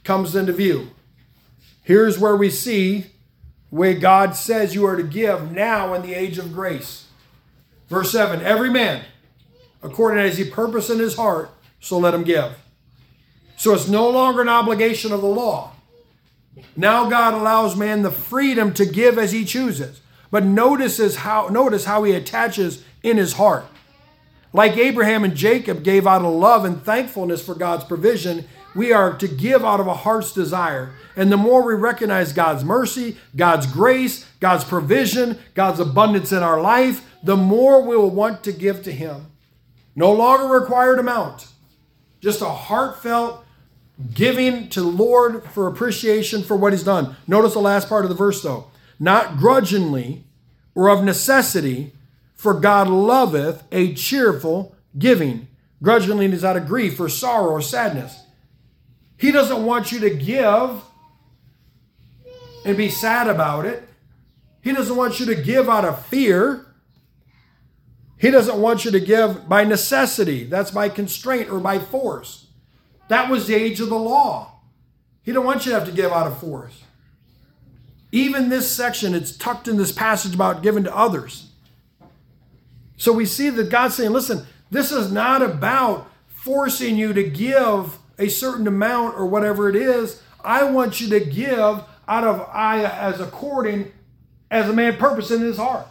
S1: comes into view. Here's where we see where God says you are to give now in the age of grace. Verse seven, every man, according as he purposed in his heart, so let him give. So it's no longer an obligation of the law. Now God allows man the freedom to give as he chooses. But notices how, notice how he attaches in his heart. Like Abraham and Jacob gave out of love and thankfulness for God's provision, we are to give out of a heart's desire. And the more we recognize God's mercy, God's grace, God's provision, God's abundance in our life, the more we will want to give to him. No longer required amount. Just a heartfelt giving to the Lord for appreciation for what he's done. Notice the last part of the verse though. Not grudgingly or of necessity, for God loveth a cheerful giving. Grudgingly is out of grief or sorrow or sadness. He doesn't want you to give and be sad about it. He doesn't want you to give out of fear. He doesn't want you to give by necessity. That's by constraint or by force. That was the age of the law. He don't want you to have to give out of force. Even this section, it's tucked in this passage about giving to others. So we see that God's saying, listen, this is not about forcing you to give a certain amount or whatever it is. I want you to give out of I as according as a man purpose in his heart.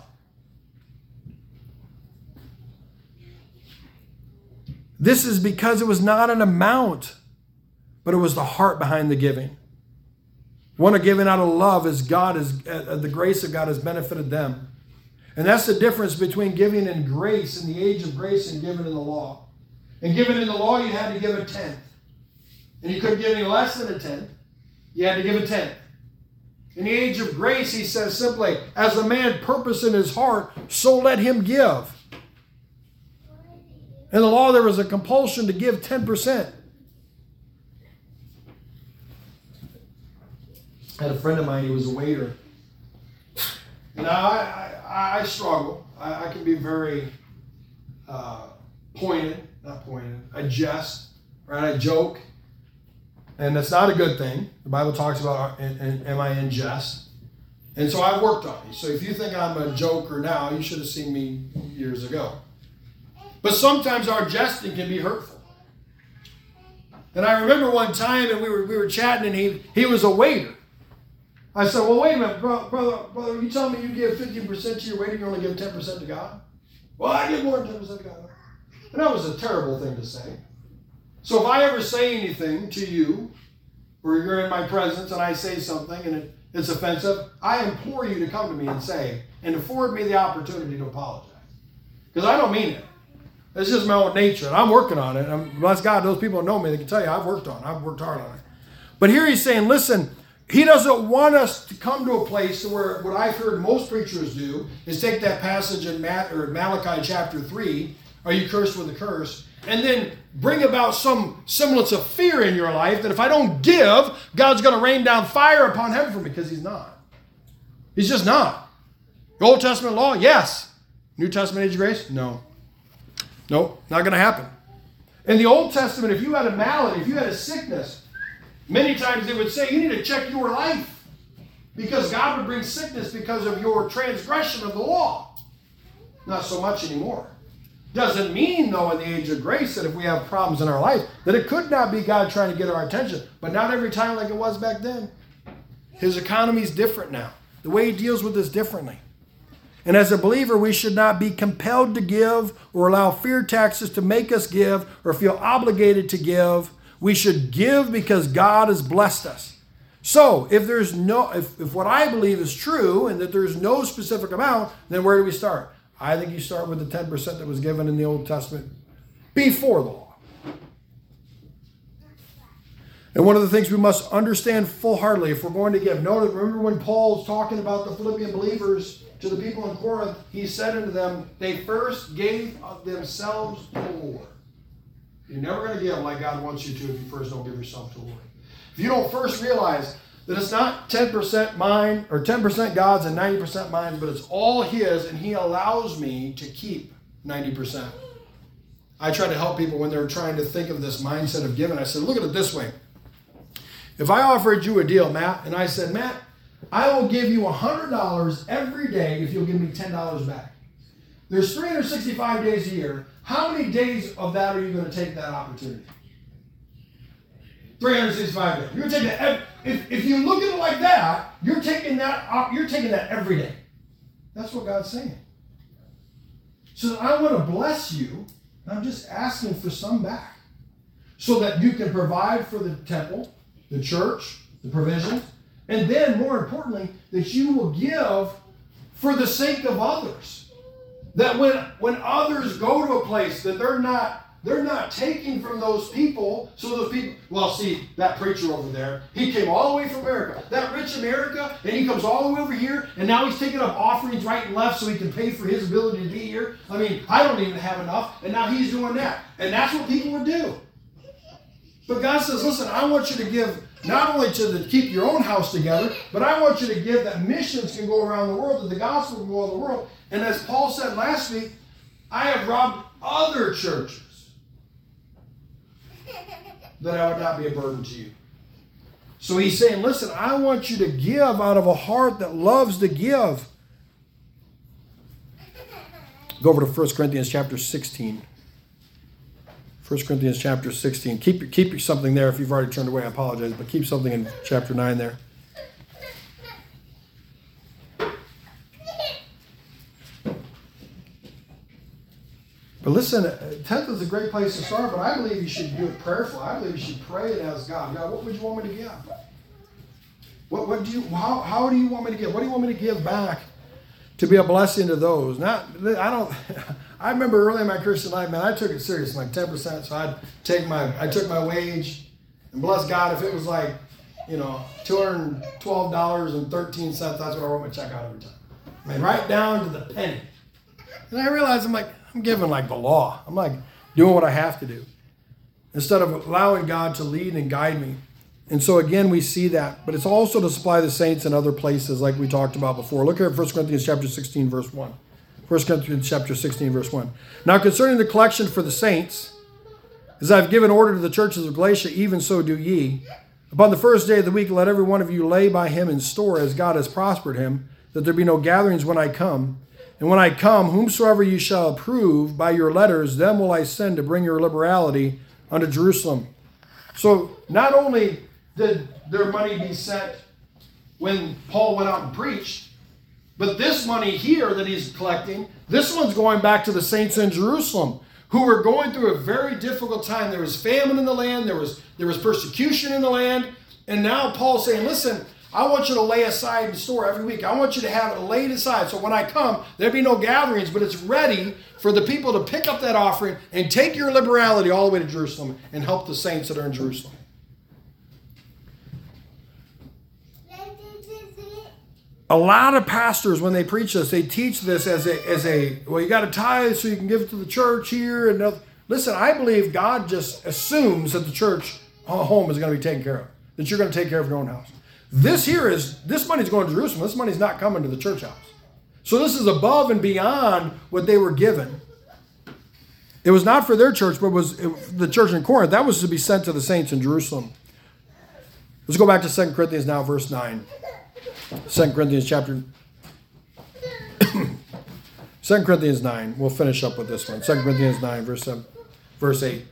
S1: This is because it was not an amount, but it was the heart behind the giving. One are given out of love as God is, uh, the grace of God has benefited them. And that's the difference between giving in grace, in the age of grace, and giving in the law. And giving in the law, you had to give a tenth. And you couldn't give any less than a tenth. You had to give a tenth. In the age of grace, he says simply, as a man purpose in his heart, so let him give. In the law, there was a compulsion to give ten percent. I had a friend of mine, he was a waiter. And I, I, I struggle. I, I can be very uh, pointed, not pointed, I jest, right? I joke. And that's not a good thing. The Bible talks about, am I in jest? And so I've worked on it. So if you think I'm a joker now, you should have seen me years ago. But sometimes our jesting can be hurtful. And I remember one time, and we were we were chatting, and he he was a waiter. I said, well, wait a minute, bro, brother, brother, you tell me you give fifteen percent to your waiter, you only give ten percent to God? Well, I give more than ten percent to God. And that was a terrible thing to say. So if I ever say anything to you, or you're in my presence and I say something and it, it's offensive, I implore you to come to me and say, and afford me the opportunity to apologize. Because I don't mean it. It's just my own nature, and I'm working on it. I'm, bless God, those people who know me, they can tell you I've worked on it. I've worked hard on it. But here he's saying, listen, he doesn't want us to come to a place where what I've heard most preachers do is take that passage in Matt, or Malachi chapter three, are you cursed with a curse, and then bring about some semblance of fear in your life that if I don't give, God's going to rain down fire upon heaven for me, because he's not. He's just not. The Old Testament law, yes. New Testament age of grace, no. Nope, not going to happen. In the Old Testament, if you had a malady, if you had a sickness, many times they would say, you need to check your life, because God would bring sickness because of your transgression of the law. Not so much anymore. Doesn't mean, though, in the age of grace, that if we have problems in our life, that it could not be God trying to get our attention. But not every time like it was back then. His economy is different now. The way he deals with this differently. And as a believer, we should not be compelled to give or allow fear taxes to make us give or feel obligated to give. We should give because God has blessed us. So if there's no, if, if what I believe is true and that there's no specific amount, then where do we start? I think you start with the ten percent that was given in the Old Testament before the law. And one of the things we must understand full-heartedly if we're going to give. Notice, remember when Paul's talking about the Philippian believers to the people in Corinth, he said unto them, they first gave of themselves to the Lord. You're never going to give like God wants you to if you first don't give yourself to the Lord. If you don't first realize that it's not ten percent mine or ten percent God's and ninety percent mine, but it's all his, and he allows me to keep ninety percent. I try to help people when they're trying to think of this mindset of giving. I said, look at it this way. If I offered you a deal, Matt, and I said, Matt, I will give you one hundred dollars every day if you'll give me ten dollars back. There's three hundred sixty-five days a year. How many days of that are you going to take that opportunity? three hundred sixty-five days. You're taking that. If, if you look at it like that, you're taking that. You're taking that every day. That's what God's saying. So I want to bless you. I'm just asking for some back, so that you can provide for the temple, the church, the provisions, and then more importantly, that you will give for the sake of others. That when when others go to a place, that they're not they're not taking from those people. So those people, well, see that preacher over there, he came all the way from America, that rich America, and he comes all the way over here, and now he's taking up offerings right and left so he can pay for his ability to be here. I mean, I don't even have enough, and now he's doing that, and that's what people would do. But God says, listen, I want you to give not only to the, keep your own house together, but I want you to give that missions can go around the world, that the gospel can go around the world. And as Paul said last week, I have robbed other churches that I would not be a burden to you. So he's saying, listen, I want you to give out of a heart that loves to give. Go over to First Corinthians chapter sixteen. First Corinthians chapter sixteen. Keep, keep something there if you've already turned away. I apologize, but keep something in chapter nine there. But listen, tenth is a great place to start, but I believe you should do it prayerfully. I believe you should pray and ask God, God, what would you want me to give? What, what do you, how, how do you want me to give? What do you want me to give back to be a blessing to those? Not, I don't, I remember early in my Christian life, man, I took it serious, like ten percent. So I'd take my, I took my wage, and bless God, if it was like, you know, two hundred twelve dollars and thirteen cents, that's what I wrote my check out every time. I mean, right down to the penny. And I realized, I'm like, I'm giving like the law. I'm like doing what I have to do, instead of allowing God to lead and guide me. And so again, we see that, but it's also to supply the saints in other places like we talked about before. Look here at First Corinthians chapter sixteen, verse one. First Corinthians chapter sixteen, verse one. Now concerning the collection for the saints, as I've given order to the churches of Galatia, even so do ye. Upon the first day of the week, let every one of you lay by him in store as God has prospered him, that there be no gatherings when I come. And when I come, whomsoever you shall approve by your letters, them will I send to bring your liberality unto Jerusalem. So not only did their money be sent when Paul went out and preached, but this money here that he's collecting, this one's going back to the saints in Jerusalem who were going through a very difficult time. There was famine in the land, there was, there was persecution in the land, and now Paul's saying, listen, I want you to lay aside and store every week. I want you to have it laid aside. So when I come, there'll be no gatherings, but it's ready for the people to pick up that offering and take your liberality all the way to Jerusalem and help the saints that are in Jerusalem. A lot of pastors, when they preach this, they teach this as a, as a well, you got to tithe so you can give it to the church here. And listen, I believe God just assumes that the church home is going to be taken care of, that you're going to take care of your own house. This here is, this money's going to Jerusalem. This money's not coming to the church house. So this is above and beyond what they were given. It was not for their church, but it was it, the church in Corinth. That was to be sent to the saints in Jerusalem. Let's go back to Second Corinthians now, verse nine. Second Corinthians chapter... Second Corinthians nine. We'll finish up with this one. Second Corinthians nine, verse seven, verse eight.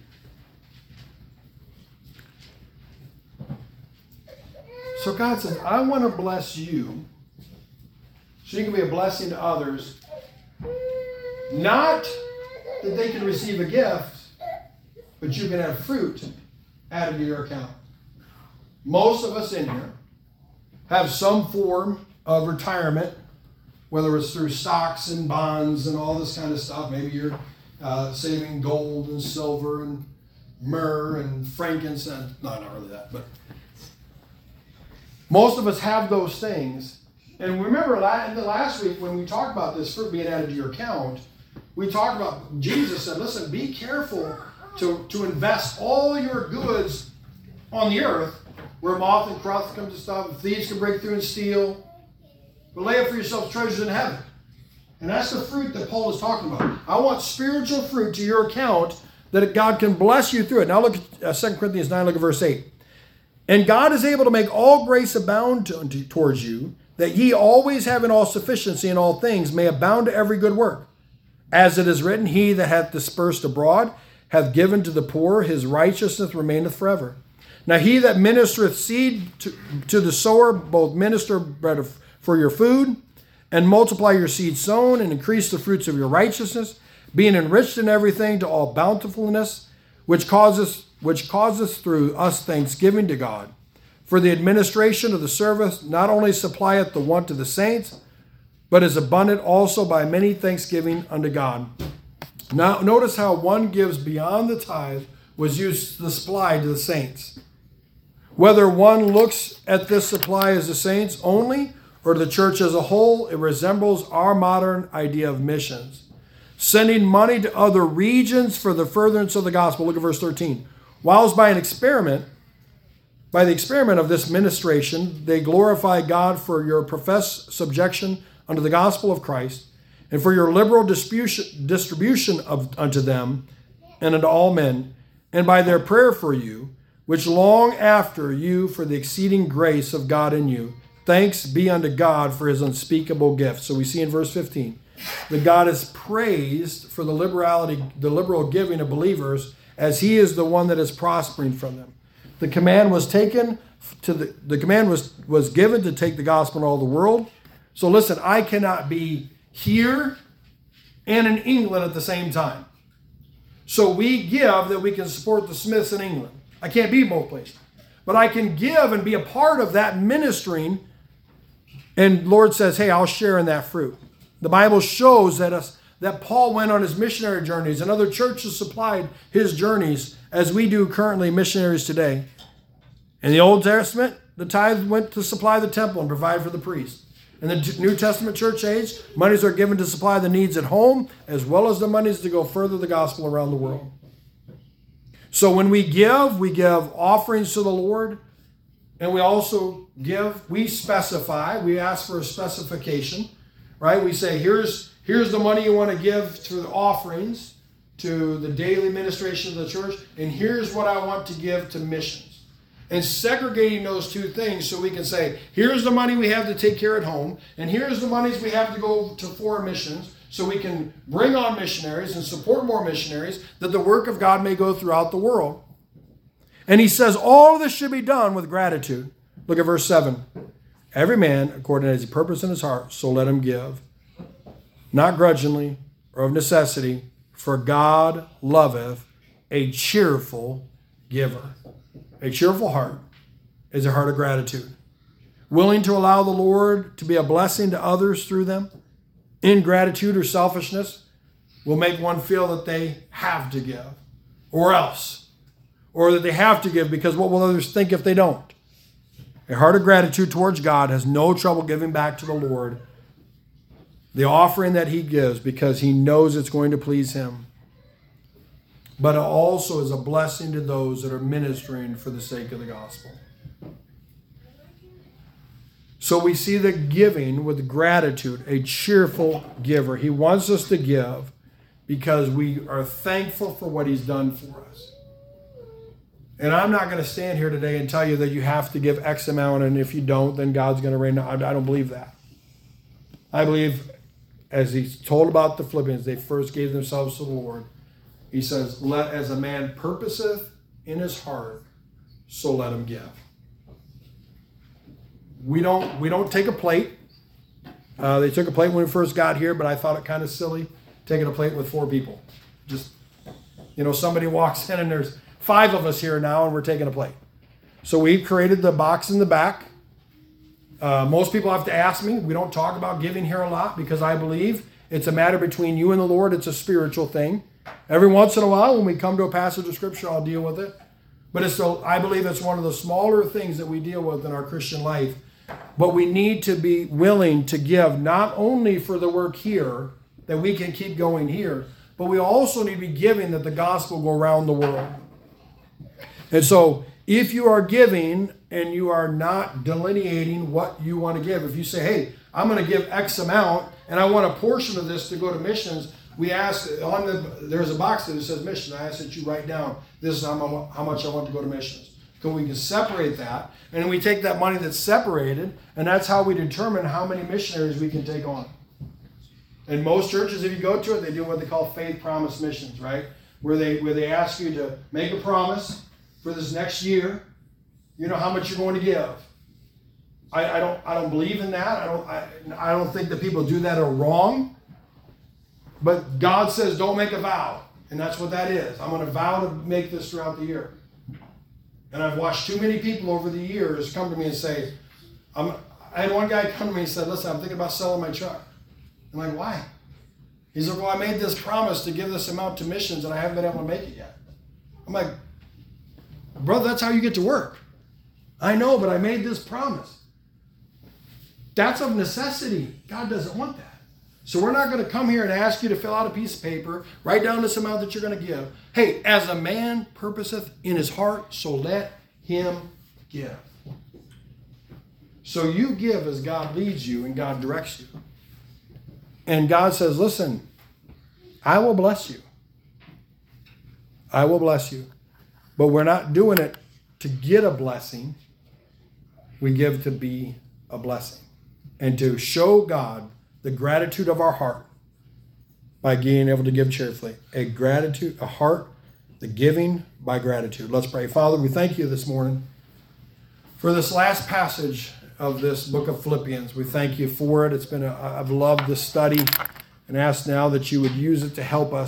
S1: So God says, I want to bless you so you can be a blessing to others. Not that they can receive a gift, but you can have fruit added to your account. Most of us in here have some form of retirement, whether it's through stocks and bonds and all this kind of stuff. Maybe you're uh, saving gold and silver and myrrh and frankincense. No, not really that, but most of us have those things. And remember in the last week when we talked about this fruit being added to your account, we talked about, Jesus said, listen, be careful to, to invest all your goods on the earth where moth and frost comes to stuff, and thieves can break through and steal. But lay up for yourself treasures in heaven. And that's the fruit that Paul is talking about. I want spiritual fruit to your account that God can bless you through it. Now look at uh, Second Corinthians nine, look at verse eight. And God is able to make all grace abound to, towards you, that ye always having all sufficiency in all things may abound to every good work. As it is written, he that hath dispersed abroad hath given to the poor, his righteousness remaineth forever. Now he that ministereth seed to, to the sower, both minister bread of, for your food, and multiply your seed sown, and increase the fruits of your righteousness, being enriched in everything to all bountifulness, which causes which causes through us thanksgiving to God. For the administration of the service not only supplieth the want of the saints, but is abundant also by many thanksgiving unto God. Now notice how one gives beyond the tithe was used to supply to the saints. Whether one looks at this supply as the saints only or the church as a whole, it resembles our modern idea of missions. Sending money to other regions for the furtherance of the gospel. Look at verse thirteen. Whilst by an experiment, by the experiment of this ministration, they glorify God for your professed subjection unto the gospel of Christ, and for your liberal distribution, distribution of, unto them and unto all men, and by their prayer for you, which long after you for the exceeding grace of God in you. Thanks be unto God for his unspeakable gift. So we see in verse fifteen that God is praised for the liberality, the liberal giving of believers, as he is the one that is prospering from them. The command was taken to the, the command was, was given to take the gospel in all the world. So listen, I cannot be here and in England at the same time. So we give that we can support the Smiths in England. I can't be both places. But I can give and be a part of that ministering. And Lord says, hey, I'll share in that fruit. The Bible shows that us that Paul went on his missionary journeys and other churches supplied his journeys as we do currently missionaries today. In the Old Testament, the tithe went to supply the temple and provide for the priest. In the New Testament church age, monies are given to supply the needs at home as well as the monies to go further the gospel around the world. So when we give, we give offerings to the Lord, and we also give, we specify, we ask for a specification, right? We say, here's Here's the money you want to give to the offerings, to the daily administration of the church, and here's what I want to give to missions. And segregating those two things so we can say, here's the money we have to take care at home, and here's the monies we have to go to foreign missions, so we can bring on missionaries and support more missionaries, that the work of God may go throughout the world. And he says all of this should be done with gratitude. Look at verse seven. Every man, according to his purpose in his heart, so let him give. Not grudgingly or of necessity, for God loveth a cheerful giver. A cheerful heart is a heart of gratitude. Willing to allow the Lord to be a blessing to others through them. Ingratitude or selfishness will make one feel that they have to give, or else. Or that they have to give because what will others think if they don't? A heart of gratitude towards God has no trouble giving back to the Lord the offering that he gives because he knows it's going to please him. But it also is a blessing to those that are ministering for the sake of the gospel. So we see the giving with gratitude, a cheerful giver. He wants us to give because we are thankful for what he's done for us. And I'm not going to stand here today and tell you that you have to give X amount, and if you don't, then God's going to rain. I don't believe that. I believe, as he's told about the Philippians, they first gave themselves to the Lord. He says, "Let as a man purposeth in his heart, so let him give." We don't we don't take a plate. Uh, they took a plate when we first got here, but I thought it kind of silly taking a plate with four people. Just, you know, somebody walks in and there's five of us here now and we're taking a plate. So we created the box in the back. Uh, most people have to ask me. We don't talk about giving here a lot because I believe it's a matter between you and the Lord. It's a spiritual thing. Every once in a while when we come to a passage of Scripture, I'll deal with it. But it's the, I believe it's one of the smaller things that we deal with in our Christian life. But we need to be willing to give not only for the work here, that we can keep going here, but we also need to be giving that the gospel go around the world. And so if you are giving and you are not delineating what you want to give, if you say, hey, I'm going to give X amount and I want a portion of this to go to missions, we ask, on the, there's a box that says mission. I ask that you write down, this is how much I want to go to missions. So we can separate that, and then we take that money that's separated, and that's how we determine how many missionaries we can take on. In most churches, if you go to it, they do what they call faith promise missions, right? Where they where they ask you to make a promise for this next year. You know how much you're going to give. I, I don't I don't believe in that. I don't I, I don't think that people do that are wrong. But God says don't make a vow, and that's what that is. I'm going to vow to make this throughout the year. And I've watched too many people over the years come to me and say, I'm, I had one guy come to me and said, listen, I'm thinking about selling my truck. I'm like, why? He said, well, I made this promise to give this amount to missions, and I haven't been able to make it yet. I'm like, brother, that's how you get to work. I know, but I made this promise. That's of necessity. God doesn't want that. So we're not going to come here and ask you to fill out a piece of paper, write down this amount that you're going to give. Hey, as a man purposeth in his heart, so let him give. So you give as God leads you and God directs you. And God says, listen, I will bless you. I will bless you. But we're not doing it to get a blessing. We give to be a blessing. And to show God the gratitude of our heart by being able to give cheerfully. A gratitude, a heart, the giving by gratitude. Let's pray. Father, we thank you this morning for this last passage of this book of Philippians. We thank you for it. It's been a, I've loved this study and ask now that you would use it to help us